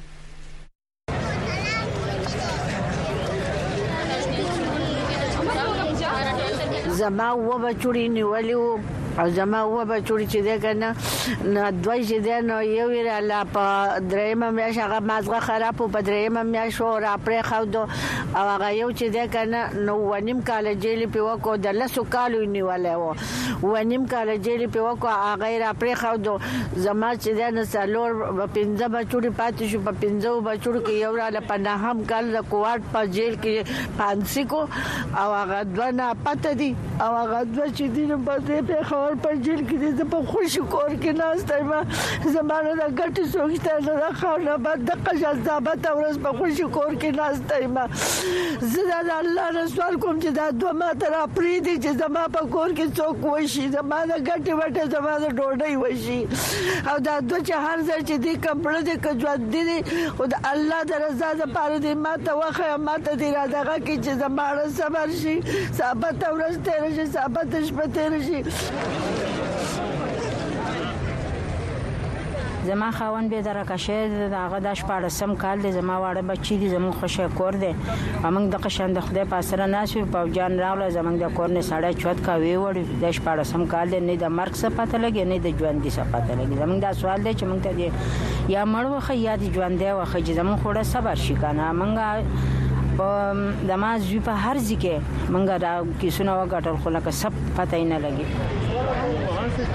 زما و بچوړي نیولیو او زما و بچوړي چې ده کنه نو دوی چې ده نو یو ویراله په درېمه میاش هغه مازغه خراب په درېمه میاش او را پرې خو دو او هغه یو چې ده کنه نو ونیم کال جیل په وکړو د لاسو کالو نیولې و ونیم کال جیل په وکړو هغه را پرې خو دو زما چې ده نو سالور پنځه بچوړي پاتې شو په پنځه بچوړو کې یو را لپاره هم کال د کوارت په جیل کې پانسي کو او هغه دونه پته دي او هغه دوه چې دي په دې په خبر په جیل کې دې په خوشي کور کې ناشته ما زمانه د ګټي سوچته نه خاله بعد د قشزابت اورس په خوشي کور کې ناشته ما زه د الله رسول کوم چې دا دوه ماته را پری دي چې زما په کور کې څوک وشي زما د ګټي وټه زما د ډوډۍ وشي او دا دوه چې هر ځای چې دې کپړه دې کجواد دي او د الله د رضا لپاره دې ماته واخه ماته دې را دغه کې چې زما صبر شي ثابت اورس تیر شي ثابت شپه تیر شي. زما خاون به درکه شه دغه د شپارسم کال د زما واړه بچی دي زمون خوشی کور دي امنګ د قشند خدای پاسره ناسو په جان راول زمنګ د کور نه ساړه چوت کا وی وړ د شپارسم کال نه د مرګ څخه پته لګي نه د ژوند دي څخه پته لګي زمنګ دا سوال دی چې مونږ ته یا مړ وخه یا د ژوند دی وخه چې زمون خوړه صبر شي کنه مونږ په دماز وی په هر ځکه مونږ دا کیسونه وګټل خو لکه سب پته نه لګي.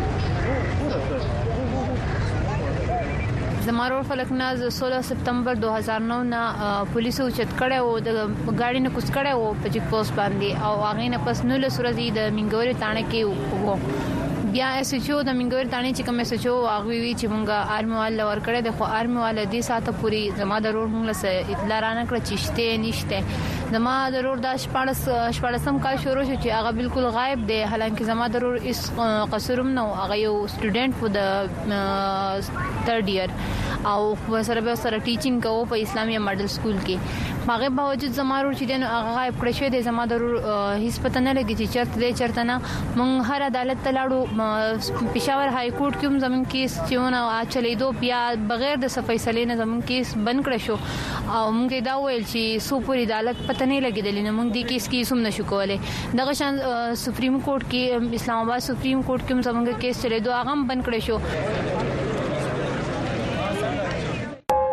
زمارو فلکناز 16 سپتمبر 2009 نه پولیسو چت کړه او د ګاډي نه کوس کړه او په چیک پوسټ باندې او هغه نه پس نو له سورزي د منګوري تانه کې وو بیا اس ایچ او د منګوري تانه چې کوم اس ایچ او هغه وی چې مونږه آرمي وال ور کړه د خو آرمي وال دې ساته پوری زما ضرور مونږ له اطلاع را نه کړ چې شته نشته زما ضرور د 14 کال شروع شو چې هغه بالکل غایب دی حالانکه زما ضرور اس قصرم نو هغه یو سټوډنټ فور د 3rd ایئر او سره ټیچینګ کوو په اسلامي ماډل سکول کې هغه باوجود زمارو چې دنه هغه غایب کړی شوی دی زما ضرور هیڅ پته نه لګی چې چرته دی چرته نه مونږ هر عدالت ته لاړو پېښور های کورټ کې زمون کیس چېونه چلې دو بیا بغیر د فیصلې نه زمون کیس بند کړی شو او مونږ دا ویل چې سو پوری عدالت پته نه لګیدل نه مونږ د کیس کې سم نشو کولای دغه شان سپریم کورټ کې اسلام آباد سپریم کورټ کې زمونږ کیس چلې دو هغه بند کړی شو.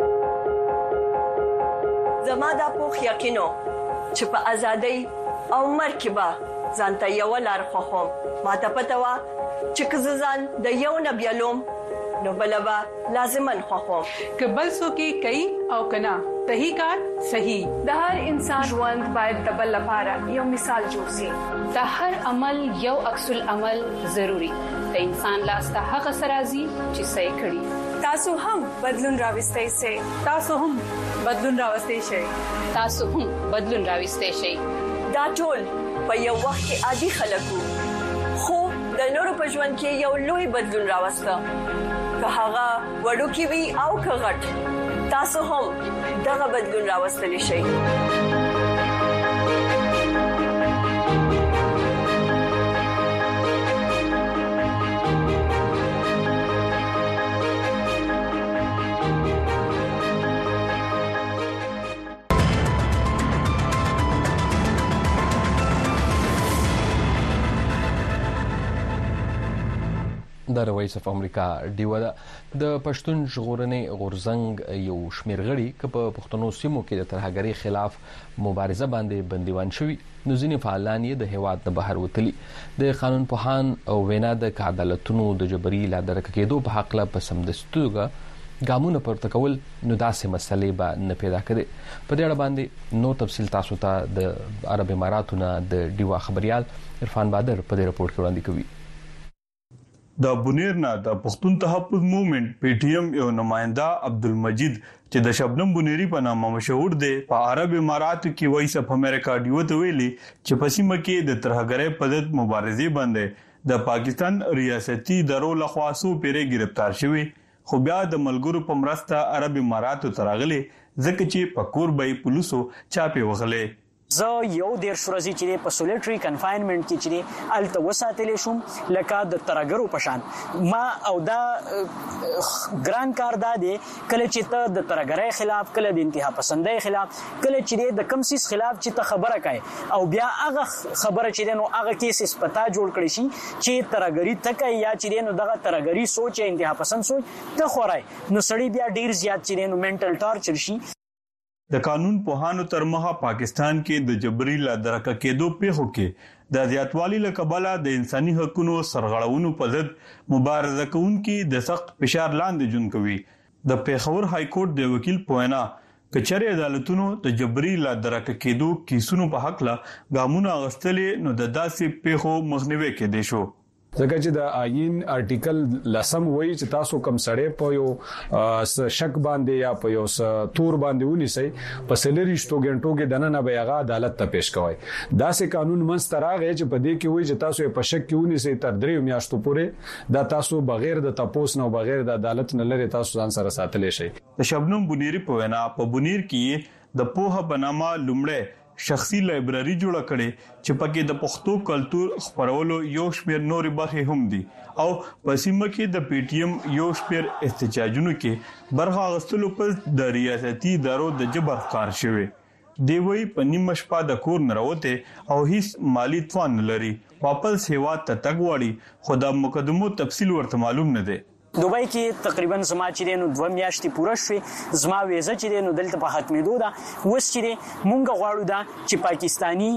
ممکنو چې په ازادۍ او مرکبه ځانته یو لار خوخم ماته پته وا چې کززان د یو نبیلوم نو بلبا لازمن خوخم کبل سو کې کوي او کنا صحیح کار صحیح د هر انسان ژوند باید د بل لپاره یو مثال جوړ شي د هر عمل یو عکس العمل ضروری د انسان لاس ته هغه سرازي چې صحیح کړي تاسو هم بدلون راوستئ شئ تاسو هم بدلون راوستئ شئ تاسو هم بدلون راوستئ شئ دا ټول په یو وخت کې عادي خلکو خو د نورو په ژوند کې یو لوی بدلون راوسته که هغه وړوکی وي او که غټ تاسو هم دغه بدلون راوستلی شئ د وایس اف امریکا ډیو د پښتون ژغورنې غورزنګ یو شمیر غړي ک په پښتنو سیمو کې د ترهګری خلاف مبارزه باندې بندیوان شوي نو ځینې فعالان یې د هیواد نه بهر وتلي د قانون پوهان او وینا د عدالتونو د جبري لادرک کېدو په حق له پسمدستوګه ګامونه پورته کول نو داسې مسلې به نه پیدا کړي په دې اړه باندې نو تفصیل تاسو ته د عرب اماراتو نه د ډیوا خبريال عرفان بادر په دې رپورت کې وړاندې کوي د بنیر نه د پښتون تحفظ موومېنټ پی ټی ایم یو نماینده عبدالمجید چې د شبنم بنيري په نامه مشهور دی په عرب اماراتو کې وایس اف امریکا ډیو ته ویلي چې په سیمه کې د ترهګرۍ په ضد مبارزې باندې د پاکستان ریاستي ادارو لخوا سو پیره گرفتار شوی خو بیا د ملګرو په مرسته عرب اماراتو ترغلي ځکه چې په کوربې پولیسو چاپی وغلې زه یو ډیر شورزي چې په سولټري کنفاینمنت کې چې الته وساتلې شوم لکه د ترګرو پشان ما او دا ګران کار دا دی کله چې ته د ترګرۍ خلاف کله د انتها پسندۍ خلاف کله چې د کمسیس خلاف چې ته خبره کوي او بیا هغه خبره چې نو هغه کیسز پتا جوړ کړی شي چې ترګری تکي یا چې نو دغه ترګری سوچ انتها پسند سوچ ته خورای نو سړی بیا ډیر زیات چې نو منټل ټارچر شي د قانون پوهانو تر مخه پاکستان کې د جبري لادرکه کېدو پیښو کې د زیاتوالي له کبله د انساني حقوقو سرغړونو په ضد مبارزه کوونکي د سخت فشار لاندې جون کوي د پیښور های کورټ د وکیل پوینا کچري عدالتونو د جبري لادرکه کېدو کیسونو په حق لا ګامونه غستلې نو د داسې پیښو مخنیوي کې دي شو ځکه چې د آئین آرټیکل لسم وایي چې تاسو کم سړی په یو شک باندې یا په یو تور باندې ونیسئ په سلریشتو غنټو کې دنه به هغه عدالت ته پیښ کوي دا سه قانون منستراغه چې په دې کې وایي چې تاسو په شک کې ونیسئ تر 3 میاشتو پورې دا تاسو بغیر د تپوس نه بغیر د عدالت نه لري تاسو ځان سره ساتلی شئ د شبنم بنيري په وینا په بنیر کې د پوهه بنامه لومړی شخصي لایبرری جوړه کړي چې پکې د پښتو کلچر خبرولو یو شمېر نورې برخې هم دي او په سیمه کې د پی ټی ایم یو شمېر احتجاجونو کې برخه غستلو پر د ریاستي ادارو د جبر ښکار شوی دی وی په نیمه شپه د کور نه راوته او هیڅ مالی توان لري واپس هیواد ته تګ وړي خو د مقدمو تفصیل ورته معلوم نه دی دوبۍ کې تقریبا زما چې نو 2 میاشتې پوره شوې زما ویزه چې نو دلته په ختمېدو ده وس چې مونږ غواړو دا چې پاکستانی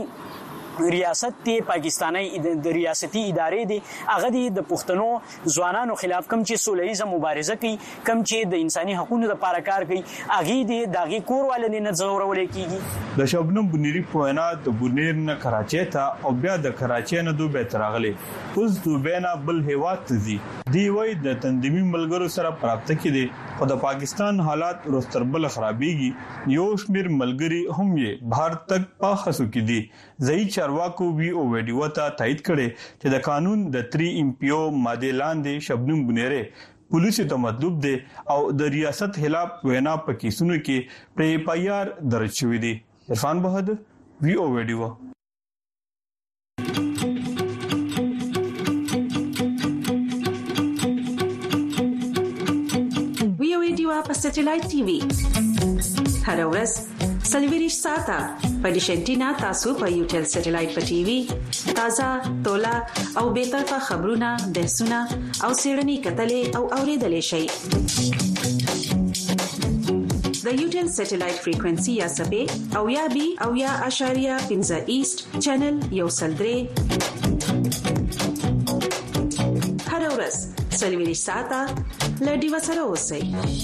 ریاست ته پاکستاني د ریاستي ادارې دي هغه د پښتنو ځوانانو خلاف کم چې سولېزه مبارزه کوي کم چې د انساني حقوقو لپاره کار کوي هغه دغه کورواله نه ضرورول کیږي د شبنم بنيري پوینا د بنیر نه کراچۍ ته او بیا د کراچۍ نه دوبه ترغلي اوس دوبه نه بل هیواد ته دی وای د تنظیمي ملګرو سره پراپته کړي خو د پاکستان حالات روستربل خرابېږي یو شمیر ملګری هم یې بھارت تک په خسو کې دي ځای چارواکو وی او ویډیو ته تایید کړي چې د قانون د 3 امپیو ماده لاندې شبنم بنيري پولیس ته مطلوب دي او د ریاست خلاف وینا په کیسونو کې پری پایار درج شوې دي عرفان بهادر وی او ویډیو په سټلایټ ټي وي هر ورځ سلویریش ساته په ډیشنټینا تاسو په یوټل سټلایټ په ټي وي تازه تولا او به طرفه خبرونه بحثونه او سیړنی کتلې او اوریدلې شي د د یوټل سټلایټ فریکوئنسي یا سبې او یا بي او یا اشاریه 15 ایست چینل یو سلدري هر ورځ سلوي ساته لډي وسره اوسئ.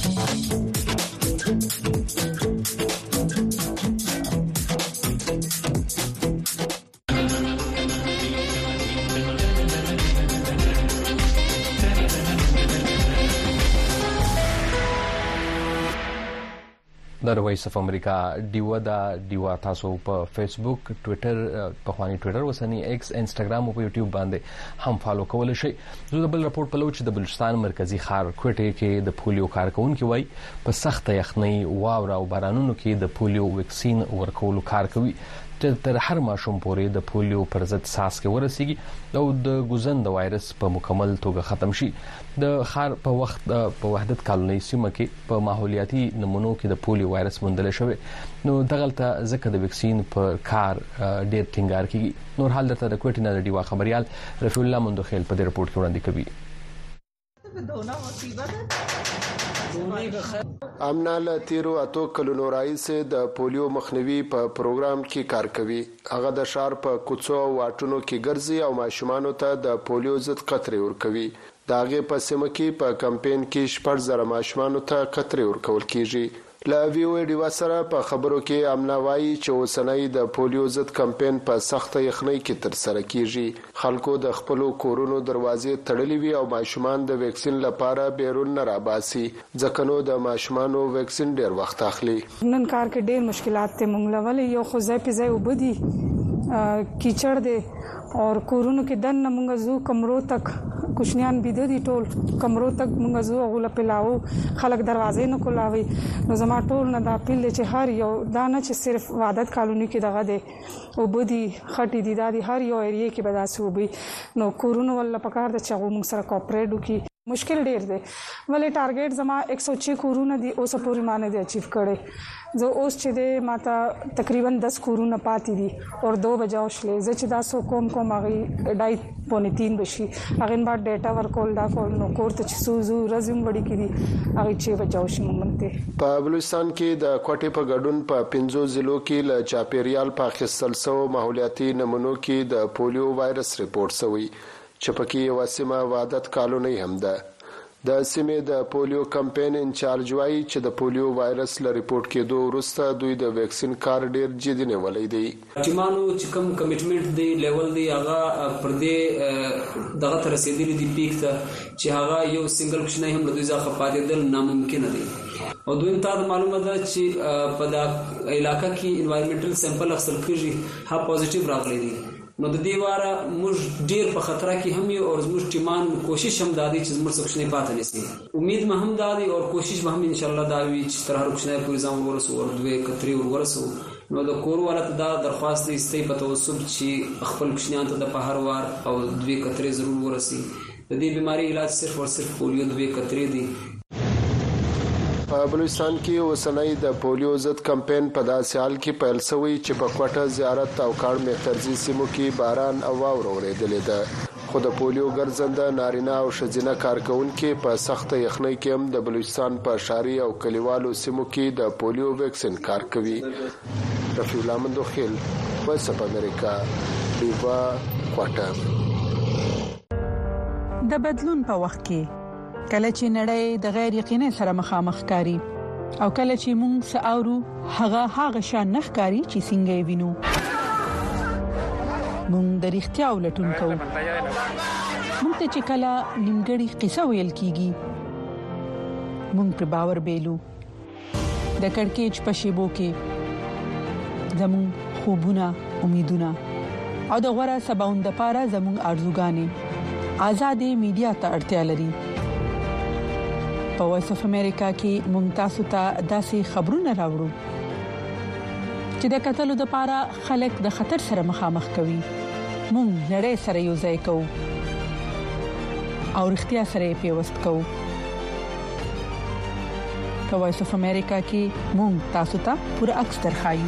د وایس اف امریکا ډیوا تاسو په فیسبوک ټوئیټر په خواني ټوئیټر وسنی ایکس انستګرام او په یوټیوب باندې هم فالو کولای شئ. زه د بل راپورټ په لور چې د بلوچستان مرکزی ښار کوټې کې د پولیو کارکونکو وای په سخت یخنۍ واوره او بارانونو کې د پولیو ویکسین ورکولو کار کوي تر هر ماشوم پورې د پولیو پر ضد ساسکه ورسیږي او د ګوزند وایرس په مکمل توګه ختم شي. د خار په وخت په وحدت کالونی سیمه کې په ماحولیاتي نمونو کې د پولیو وایرس موندل شوی نو دغلته ځکه د ویکسین په کار ډېر ټینګار کیږي. نور حال درته د کوټې نه ډیوا خبريال رفیع الله مندوخیل په دې رپورت کې وړاندې کوي. امنا له تیرو اتو کلونو راځي د پولیو مخنیوي په پروګرام کې کار کوي. هغه د شهر په کوڅو او واټونو کې ګرځي او ماشومان ته د پولیو ضد قطرې ورکوي. داغه په سیمه کې په کمپاین کې 1000 ماشومان ته قطرې ورکول کیږي. لا ویو ډیوا سره په خبرو کې امنا وایي چې اوسنۍ د پولیو ضد کمپاین په سخت یخنۍ کې تر سره کیږي. خلکو د خپل کورونو دروازې تړلې وي او ماشومان د ویکسین لپاره بیرون نه راباسي ځکه نو د ماشومانو ویکسین ډیر وخت اخلي. نن کار کې ډیر مشکلات ته مونږ لولې یو خو ځای په ځای وبدي کیچړ دي اور کورونو کې دن مونږ زو کمرو تک کوشنیان بيده دي ټول کمرو تک مونږ زو غول پلاو خلک دروازې نه کولاوي. نو زما ټول نه دا پیل چې هر یو دانه چې صرف وعدت کالونی کې دغه دي او بودي خټي دي د هر یو ایریا کې بداسو وي نو کورونو ول پکار د چغو مونږ سره کوپریټ وکي. مشکل ډیر دی ولې ټارګټ زما 106 کورونه دي اوس پورې مانه دي اچیو کړي زه اوس چې د ماته تقریبا 10 کورونه پاتې دي اور 2 بجاو شلې زه چې دا سو کوم هغه 2.3 بشي هغه بعد ډیټا ورکول دا کول نو کوړه چې سوزو رزم وړي کړي هغه 6 بجاو شي مونږ په بلوچستان کې د کوټې په ګډون په 15 ضلعو کې ل چاپیریال په خصلسو ماحولیاتي نمونو کې د پولیو وایرس ریپورت شوی چې پکې یو سیمه وعدت کالونی هم ده. د سیمې د پولیو کمپاین انچارج وایي چې د پولیو وایرس ل ریپورت کېدو وروسته دوی د ویکسین کار ډیر جدي نیولې دي. ټیمانو چې کوم کمټمنټ دی لیول دی هغه پر دې دغه تر رسیدلې دی پیک ته چې هغه یو سنگل کښنه هم د دوی ځخه پاتېدل ناممکن دی. او دوی ته معلومه ده چې په دا علاقې کې انوایرنمنټل سیمپل اخیستل کېږي ها پوزټیو راغلي دي. نو د دې واره موږ ډیر په خطر کې هم یو او موږ ټیمان کوشش هم دادی چې موږ څه نه پاتې نشي. امید مه هم دادی او کوشش به هم ان شاء الله دا وي چې تر هر کوشنه پورې ځان ورسو او دوی کتري ورسو. نو د کور ولته دا درخواست دی استي په توسب چې خپل کوشنیان ته د په هر وار او دوی کتري ضرور ورسي. د دې بیماری علاج صرف او صرف پولیو دوی کتري دي. په بلوچستان کې اوسنۍ د پولیو ضد کمپاین په داسې حال کې پیل شوی چې په کوټه زیارت او کاړ مرکزی سیمو کې باران او واوره ورېدلې ده. خو د پولیو ګرځنده نارینه او ښځینه کارکونکو په سخت یخنۍ کې هم د بلوچستان په شهري او کلیوالو سیمو کې د پولیو ویکسین کار کوي. رفیع الله مندوخیل وایس اف امریکا ډیوا کوټه. د بدلون په وخت کې کله چې نړۍ د غیر یقیني سره مخامخ کاری او کله چې موږ ساورو هغه شان نخکاری چې څنګه وینو موږ د اړتیا ولټون کوو. موږ ته چې کله نیمګړی قصه ویل کیږي موږ پر باور بیلو د کڑکېچ په شیبو کې زموږ خوبونه امیدونه او د غوړه سباوند لپاره زموږ ارزوګانې آزادې میډیا ته اړتیا لري. په وایس اف امریکا کې ممتاز ته داسې خبرونه راوړو چې د قتلو د پاره خلک د خطر سره مخامخ کوي. مونږ نړۍ سره یو ځای کوو او اړتیا سره پیوست کوو. په وایس اف امریکا کې مونږ تاسو ته پوره عکس درخایو.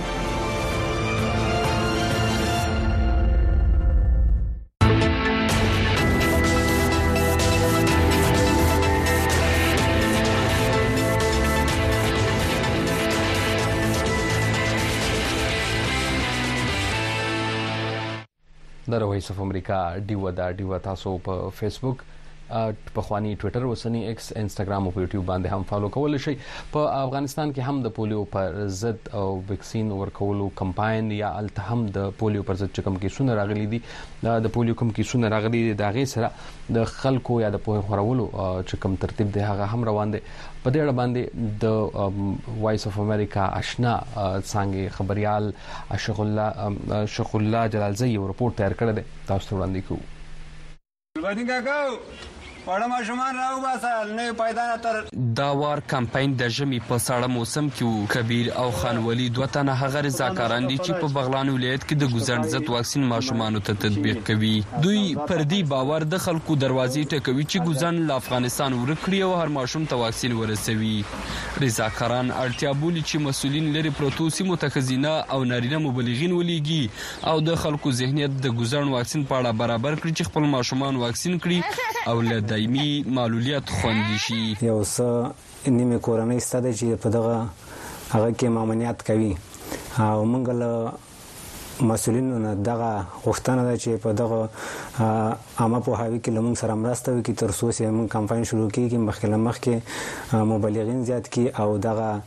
د وایس اف امریکا ډیو تاسو په فیسبوک په خواني ټوئیټر وسنی ایکس انستګرام او یوټیوب باندې هم فالو کول شي. په افغانستان کې هم د پولیو پر ضد او ویکسین ورکولو کمپاین یا التهم د پولیو پر ضد کم کیسونه راغلي دي. د پولیو کم کیسونه راغلي دي د غي سره د خلکو یا د پوهه خورولو چې کم ترتیب دی هغه هم روان دي. په دې اړه باندې د وایس اف امریکا آشنا څنګه خبريال اشق الله جلالزئی یو رپورټ تیار کړی دی تاسو ته وړاندې کوو. دا وار کمپاین د ژمي په ساړه موسم کې وو. کبیر او خانولی دوه تنه هغه رضاکاران دي چې په بغلان ولایت کې د ګوزن ضد واکسین ماشومانو ته تطبیق کوي. دوی پر دې باور د خلکو دروازې ټکوي چې ګوزن له افغانستان ورکړي او هر ماشوم ته واکسین ورسوي. رضاکاران اړتیا بولي چې مسؤلین لري پروتو سیمو ته ښځینه او نارینه مبلغین ولېږي او د خلکو ذهنیت د ګوزن واکسین په اړه برابر کړي چې خپل ماشومان واکسین کړي او له دایمي معلولیت خوندي شي. یو څه نیمه کورنۍ ستاده چې په دغه هغه کې مامنیت کوي او موږ له مسؤلینو نه دغه غوښتنه ده چې په دغه عامه پوهاوي کې لمون سره مرسته وکړي تر څو چې موږ کمپاین شروع کړي مخکې مبلغین زیات کړي او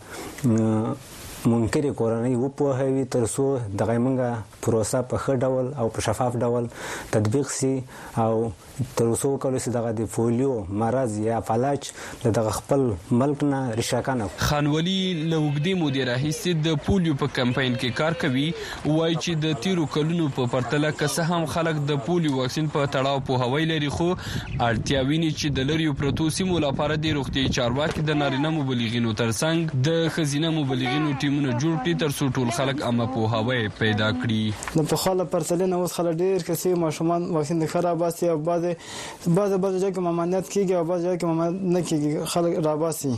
دغه منکر کورنۍ و په هوی تر څو دغه منګه پروسه په ښه ډول او په شفاف ډول تطبیق سي او تر څو کله چې دغه د پولیو مرض یا فلج دغه خپل ملک نه رشاکانه. خانولی لوګدي مدیر هیڅ د پولیو په کمپاین کې کار کوي. وایي چې د تیرو کلونو په پرتله که هم خلک د پولیو واکسین په تړاو په هوای لري خو اړتیا ویني چې د لریو پروتو سیمو لپاره د روغتي چارواکي د نارینه مبلغینو ترڅنګ د ښځینه مبلغینو ټیمونه جوړ کړي تر څو ټول خلک اما په هوای پیدا کړي. د په خاله پرتله نو خلک ډیر کسي ماشومان واکسین د خراباسي او بعض ځای کې ممانعت کیږي او بعض ځای کې ممانعت نه کیږي خلک راباسي.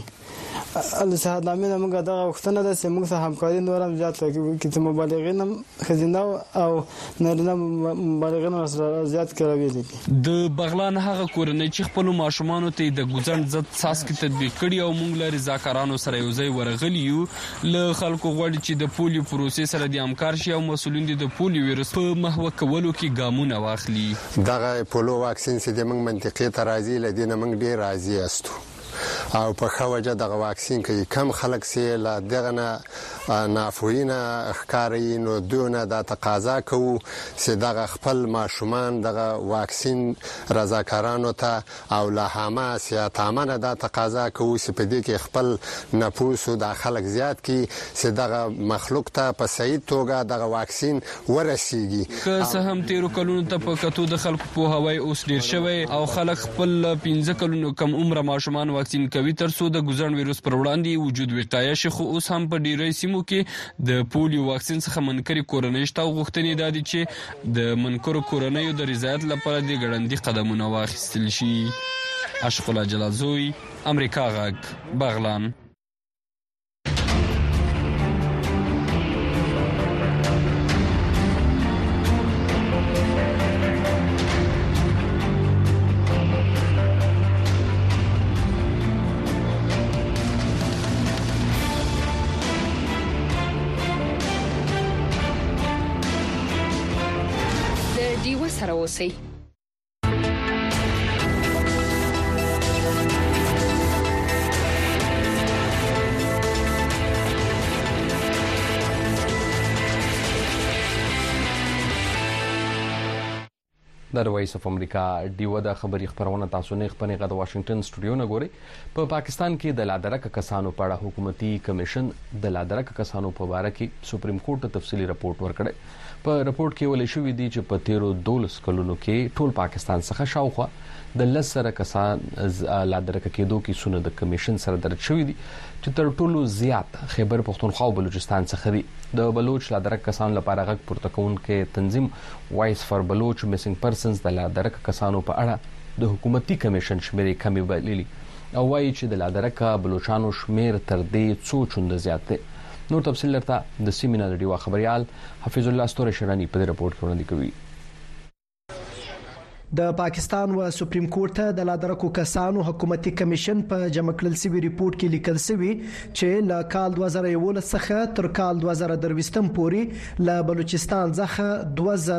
الصحت نامه موږ دغه وختونه د سیمو سره همکاري نورم زیات کوي چې مبلغین خزینه او نارینه مبلغین سره زیات کوي. د بغلان هغه کورنۍ چې خپل ماشومان ته د ګوزن ضد ساسک تطبیق کړي او موږ له رضاکارانو سره یو ځای ورغلی یو له خلکو غوړي چې د پولیو پروسې سره د همکار شي او مسولین د پولیو ویروس په محو کولو کې ګامونه واخلي. دغه پولیو واکسین چې د موږ منطقې ته راځي لدینه موږ ډیر راضي استو او په خوجه دغه واکسین کوي کم خلک سي لا دغه نه نافوینه ښکاری نو دونه د تقاضا کوو چې دغه خپل ماشومان دغه واکسین رضاکارانو ته او له حماس یا تامنه د تقاضا کوو چې په دې کې خپل نفوسو د خلک زیات کی چې دغه مخلوق ته په صحیح توګه دغه واکسین ورسیږي. که هم تیرو کلونو ته په کتو د خلکو په هوای اوس ډیر شوی او خلک خپل 15 کلونو کم عمر ماشومان واکسین کوي تر څو د ګوزن ویروس پر وړاندې وجود وقایه شي. خو اوس هم په ډیری سیمو کې د پولیو واکسین څخه منکري کورنۍ شته او غوښتنې دادي چې د منکرو کورنۍ د رضایت لپاره د ګړندي قدمونه واخیستل شي. اشق الله جلالزئی امریکا غږ بغلان. سره اوسئ. د وایس اف امریکا ډیو د خبري خبرونه تاسو نه خپنه غد واشنگټن سټوډیو نه ګوري. په پاکستان کې د لادرک کسانو په اړه حکومتي کمیشن د لادرک کسانو په اړه کې سپریم کورټ ته تفصیلی رپورت ورکړی. په رپورت کې ولې شوې دي چې په 13 کلونو کې ټول پاکستان څخه شاوخوا د لسره کسان لادرک کېدو کې سونه د کمیشن سره درج شوې دي چې تر ټولو زیات خیبر پختونخوا او بلوچستان څخه دي. د بلوچ لادرک کسان لپاره غږ پورته کوونکې تنظیم وایس فار بلوچ میسنګ پرسنز د لادرک کسانو په اړه د حکومتي کمیشن شمیرې کمی بللي او وایي چې د لادرک بلوچانو شمیر تر دې څو چنده زیات دی. نور تفصیل لرته د سیمینار ډیوا خبريال حفیظ الله ستوره شرانی په رپورت کې وړاندې کوي. د پاکستان و سپریم کورټ ته د لادرکو کسانو حکومتي کمیشن په جمع کړل شوی ریپورت کې لیکل شوی چې ل کال 2011 څخه تر کال 2023 پورې ل بلوچستان څخه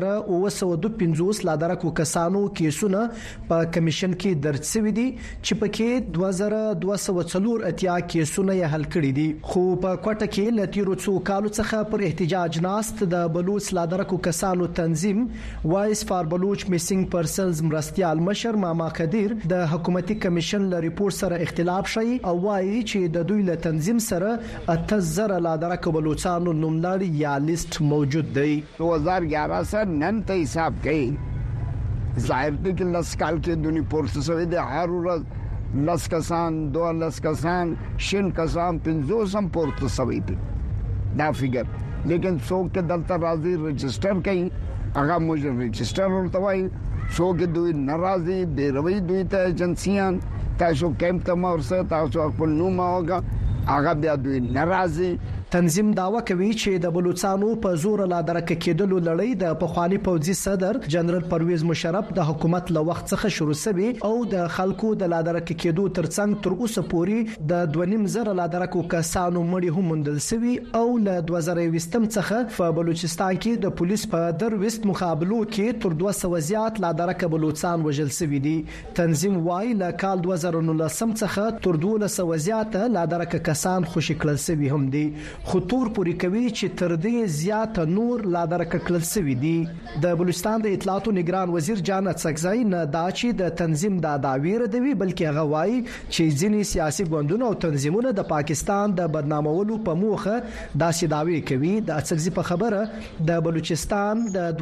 2952 لادرکو کسانو کیسونه په کمیشن کې درج شوی دي چې پکې 2204 اتیا کیسونه یې حل کړي دي خو په کوټه کې ل تیرو څو کالو څخه پر احتجاج ناست د بلوچ لادرکو کسانو تنظیم وایس فار بلوچ میسنګ پرسنز مرستيال مشر ماما قدیر د حکومتي کمیشن له ریپورت سره اختلاف شي او وایي چې د دوی له تنظیم سره 8000 لادرکو بلوچستانو نوملړ یا لیست موجود دی 2011 سره نن ته حساب کړي ظاهر دي چې لس کال کې دونی پورته شوی دی هر ورځ لس کسان 12 کسان شین کسان 50 پورته شوی دي دا فیګر لیکن څوک ته دلته راځي رجسٹر کوي هغه موږ رجسٹر ورته وایي څوک دوی ناراضي دی روي دوی ته ایجنسیان تاسو کیمپ ته مورسه تاسو خپل نوم هغه بیا دوی ناراضي تنظیم داوا کوي چې د بلوچستانو په زور لادرک کېدلو لړۍ د پخوانی پوځي صدر جنرال پرویز مشرف د حکومت له وخت څخه شروع شوه او د خلکو د لادرک کېدو ترڅنګ تر اوسه پورې د 2.5 لادرکو کسانو مړي هم مندل شوی او له 2020 څخه په بلوچستان کې د پولیس په دروست مقابلو کې تر 200 زیات لادرک بلوچستان وژل شوی دي تنظیم وايي له کال 2019 څخه تر 200 زیات لادرک کسان خوشی کړل شوی هم دي خطور پوری کوي چې تر دې زیات نور لادرک کړل شوی دي د بلوچستان د اطلاعات نگران وزیر جان اڅکزای نه دا چې د تنظیم د داویر دی بلکې هغه وایي چې ځینې سیاسي ګوندونه او تنظیمونه د پاکستان د بدنامولو په موخه داسې داوی کوي د اڅکزي په خبره د بلوچستان د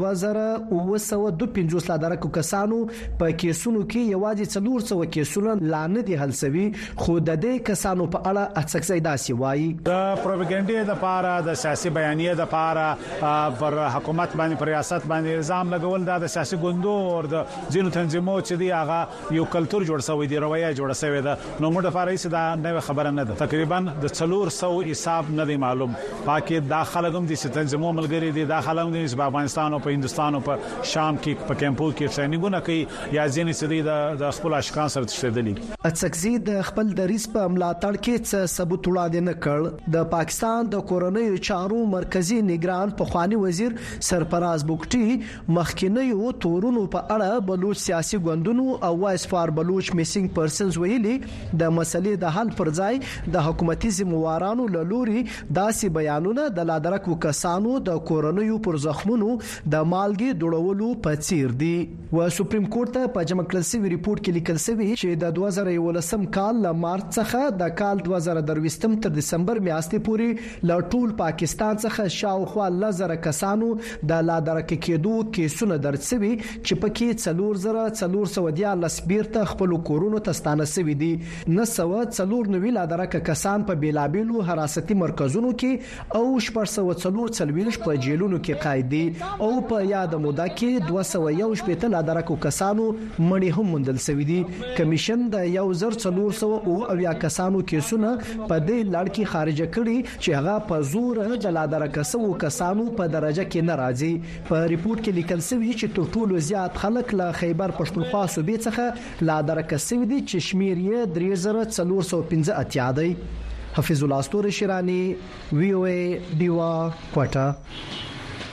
2952 لادرکو کسانو په کیسونو کې یوازې 400 کیسونه لانه دي حل شوی خو د دې کسانو په اړه اڅکزای داسې وایي د پروپاګاندا د پاره د سیاسي بیانیه د پاره پر حکومت باندې پر ریاست باندې الزام لګول د سیاسي ګوندو او د ځینو تنظیمونو چې دی هغه یو کلچر جوړ شوی دی رویه جوړ شوی ده نو موږ د فارسی دا نوې خبره نه ده تقریبا د 400 حساب نه دی معلوم پاکي داخله هم د تنظیمونو ملګری دي داخله هم د افغانستان او په هندستان او په شام کې په کیمپو کې ټریننګونه کوي یا ځینې سړي د خپل اشکان سره تشددلي اڅکزي د خپل دریس په ملاتړ کې څه ثبوت وړاندې نه کړ د پاکستان د کورنۍ چارو مرکزی نگران پخوانی وزیر سرفراز بوکټي مخکینیو تورونو په اړه بلوچ سیاسي ګوندونو او وایس فار بلوچ میسنګ پرسنز ویلي د مسلې د حل پر ځای د حکومتي ذمہوارانو لوري داسې بیانونه د لادرکو کسانو د کورنۍ پر زخمونو د مالګي دوړولو په څیر دي و سپریم کورټ ته په جمع کړل شوی ریپورت کې لیکل شوی چې د 2011 کال ل مارچ څخه د کال 2023 تر دسمبر میاشتې پورې ل ټول پاکستان څخه شاوخوا لزر کسانو د لادرک کېدو کیسونه درج شوی چې پکې 4414 لسبیرته خپل کورونو ته ستانه شوی دي 994 لادرک کسان په بیلابیلو حراستي مرکزونو کې او 444 په جیلونو کې قید دي او په یاد موده کې 201 لادرک کسانو مړي هم مندل شوی دي کمیشن د 1400 کسانو کیسونه په دې لړ کې خارج کړي چې هغه په زور د لادرکسو کسانو په درجه کې ناراضي په ریپورت کې لیکل شوی چې تر ټولو زیات خلک له خیبر پښتونخوا صوبې څخه لادرکسو دي چې شمیر یې 3415 اتیا دی حفیظ الله استور شیرانی وی او ای دیوا کوټا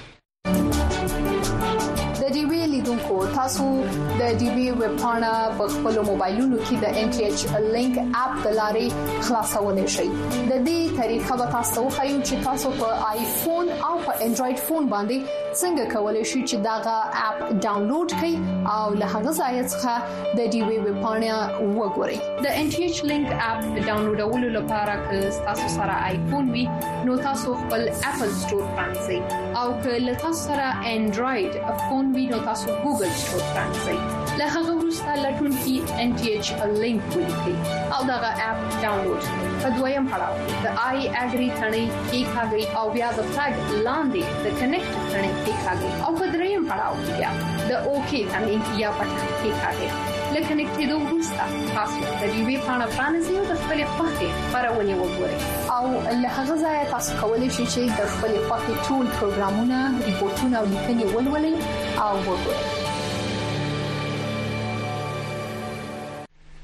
د ډي وی لیدونکو تاسو د ډي وی ویب پاڼه په خپل موبایلونو کې د ان ټي ایچ لینک اپ د لارې خلاصولای شئ د دې طریقه به تاسو خایو چې تاسو په آیفون او په انډراید فون باندې څنګه کولای شئ چې داغه اپ ډاونلوډ کړئ او له هغه ځای څخه د ډي وی ویب پاڼه وګورئ د ان ټي ایچ لینک اپ ډاونلوډولو لپاره که تاسو سره آیفون وي نو تاسو خپل اپل سٹور پرانځئ او که له تاسو سره انډراید فون وي نو تاسو ګوګل سٹور پرانځئ له هغه وروسته لټون کې ان ټي ایچ لینک ولیکئ او دغه اپ ډاونلوډ کړئ په دویم پړاو د آی اګری ثنې کې ښاګي او بیا د فلګ لاندې د کنیکټ ثنې کې ښاګي او په دریم پړاو کې بیا د اوکی ثنې یا پټ کې ښاګي لکه نکټېدو وروسته تاسو د ډي وی پاڼه پرانیزئ او د خپل خوښې خبرونه وګورئ او له هغه ځای تاسو کولی شئ چې د خپل خوښې ټول پروګرامونه ریپورتونه او لیکنې ولولئ او وګورئ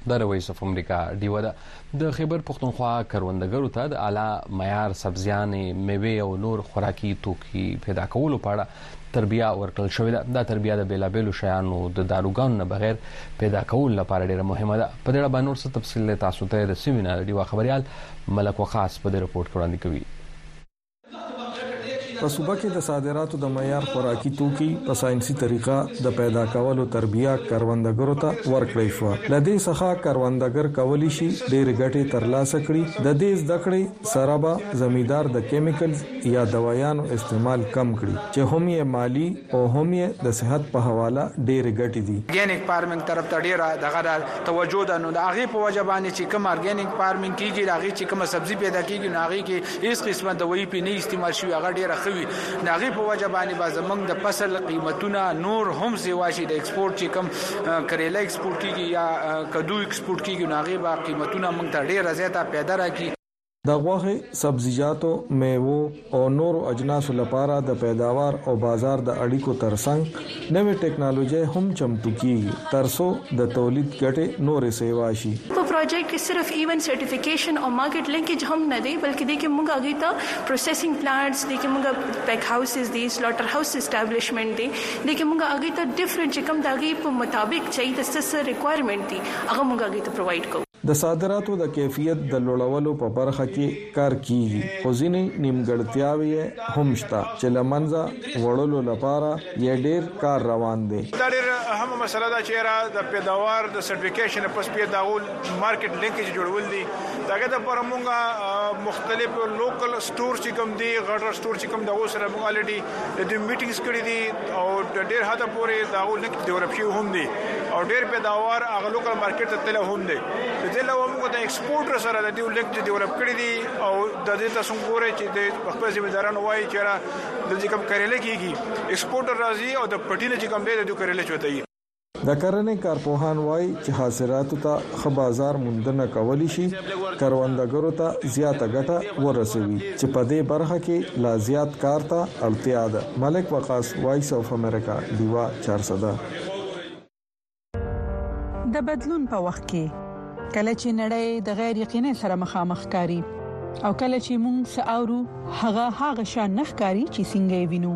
د وایس اف امریکا ډیو د خیبر پختونخوا کروندګرو ته د اعلی معیار سبزیانې میوه او نور خوراکي توکي پیدا کولو په اړه تربیه ورکړل شوې ده. دا تربیه د بیلابېلو شیانو د داروګانو نه بغیر پیدا کول لپاره ډیره مهمه ده. په دې اړه باندې نور څه تفصیل تاسو ته د سیمینار ډیو خبريال ملک وقاص په دې رپورت وړاندې کوي. په صوبه کې د صادراتو د معیار خوراکي توکي په ساينسي طریقه د پیدا کولو تربیه کروندګرو ته ورکړی شو. لدې څخه کروندګر کولی شي ډېر ګټې ترلاسه کړي. د دې زده کړې سره به زمیدار د کیمیکلز یا دوايانو استعمال کم کړي چې هم یې مالی او هم یې د صحت په حواله ډېر ګټې دي. ارګینیک فارمینګ طرف ته ډېر دغه توجه ده. نو د هغه په وجه باندې چې کوم ارګینیک فارمینګ کیږي هغه چې کوم سبزی پیدا کیږي هغه کې هیڅ قسمه دوايي په نه استعمال شي. هغه ډېر ناغي په وجه باندې با زمنګ د فصل قیمتونه نور هم سیواشي. د ایکسپورت چې کم کریلا ایکسپورت کیږي یا کدو ایکسپورت کیږي ناغي با قیمتونه موږ ته ډیر زیاته پیدا راکړي. د غوښې سبزیجاتو میوو او نورو اجناسو لپاره د پیداوار او بازار د اړیکو ترڅنګ نوې ټکنالوژي هم چمتو کیږي ترڅو د تولید ګټې نورې سیواشي. په پروجیکټ کې صرف ایون سرټیفیکیشن او مارکیټ لینکیج هم نه دی بلکې د کې موږ هغه ته پروسیسینګ پلانټس د کې موږ پیک هاوسز دي سلاټر هاوس اسټابلیشمنت دي د کې موږ هغه ته ډیفرنٹ کم دغه په مطابق چې د سس ریکوایرمنٹ دي هغه موږ هغه ته پرووایډ کوو. د صادراتو د کیفیت د لوړولو په برخه کې کار کیږي. خو ځینې نیمګړتیاوې هم شته چې لمنځه وړلو لپاره یې ډېر کار روان دی. دا ډېر اهمه مسله ده چې را د پیداوار د سرټیفیکیشن پس پیداول مارکیټ لینکیج جوړول دي. داګه د پر موږ مختلف لوکل سٹور چې کوم دي غټر سٹور چې کوم دا اوسره موږ الریډي د میټینګز کړې دي او ډېر هدا پورې دا ول نه ډیولپ شي هم دي او ډېر پیداوار هغه لوکل مارکیټ ته تل هم دي. د له موږ د ایکسپورټر سره د ډیو لیک ډیولپ کړی دي او د دې تاسو ګورئ چې د خپل ځمېدارانو وایي چې را د دې کوم کریله کیږي ایکسپورټر راځي او د پټینه چې کوم دی د کریله چوتای. د کرنې کارپوهان وایي چې حاصلاتو ته ښه بازار موندنه کولی شي کروندګرو ته زیاته ګټه ورسوي چې په دې برخه کې لا زیات کار ته اړتیا ده. ملک وقاص وایس اف امریکا دیوا 400. د بدلون په وخت کې کله چې نړۍ د غیر یقیني سره مخامخ کاری او کله چې موږ ساورو هغه شان نخکاری چې څنګه وینو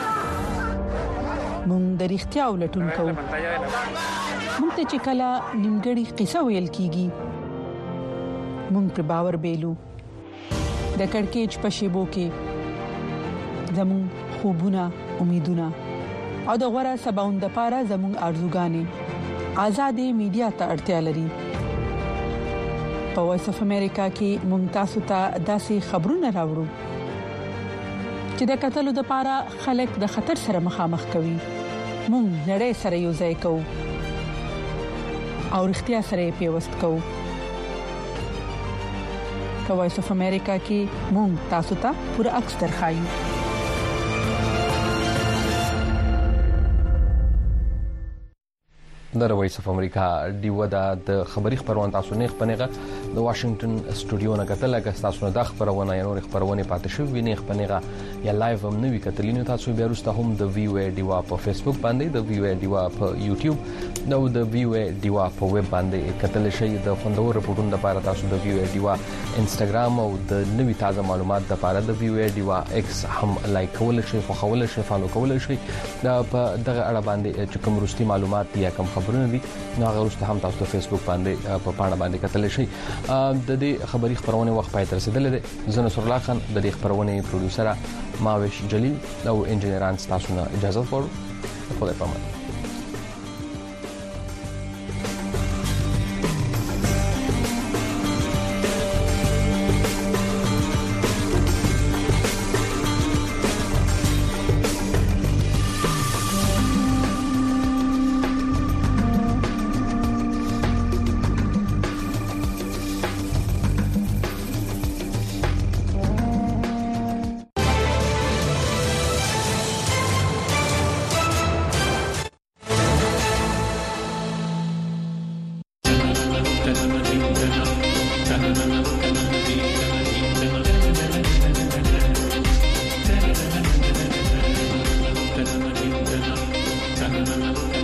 موږ د اړتیا ولټون کوو. موږ ته چې کله نیمګړی قصه ویل کیږي موږ پر باور بیلو. د کڑکېچ په شیبو کې زموږ خوبونه امیدونه او د غوړه سباوند لپاره زموږ ارزوګانې آزادې میډیا ته اړتیا لري. په وایس اف امریکا کې ممتاز ته داسې خبرونه راوړو چې د قتل د لپاره خلک د خطر سره مخامخ کوي. مونږ نړۍ سره یو ځای کوو او اړتیا سره پیوست کوو. په وایس اف امریکا کې مونږ تاسو ته پوره عکس درخایو. د وایس اف امریکا ډیو د خبري خبرونه تاسو نه خپنهغه د واشنگټن سټوډیو نه کتل که تاسو نه د خبرونه یا نور خبرونه پاتې شو ویني خپنهغه یا لایو هم نوې کتلینو تاسو بیا وروسته هم د وی او ډیوا په فیسبوک باندې د وی او ډیوا په یوټیوب نو د وی او ډیوا په ویب باندې کتل شي. د خوندور رپورټونو لپاره تاسو د وی او ډیوا انستګرام او د نوې تازه معلومات لپاره د وی او ډیوا ایکس هم لایک کول شي خو خول شي فالو کول شي. دا په دغه اړه باندې چې کوم روستي معلومات یا کوم خبرونه دي نو هغه وروسته هم تاسو په فیسبوک باندې په پاڼه باندې کتل شي. د دې خبري خبرونه وخت پای تر رسیدل دي. زه نصر الله خان د دې خبرونه پروډوسر ماوش جلیل او انجنیران تاسو نه اجازه ورکړم. خدای پامان. Thank you.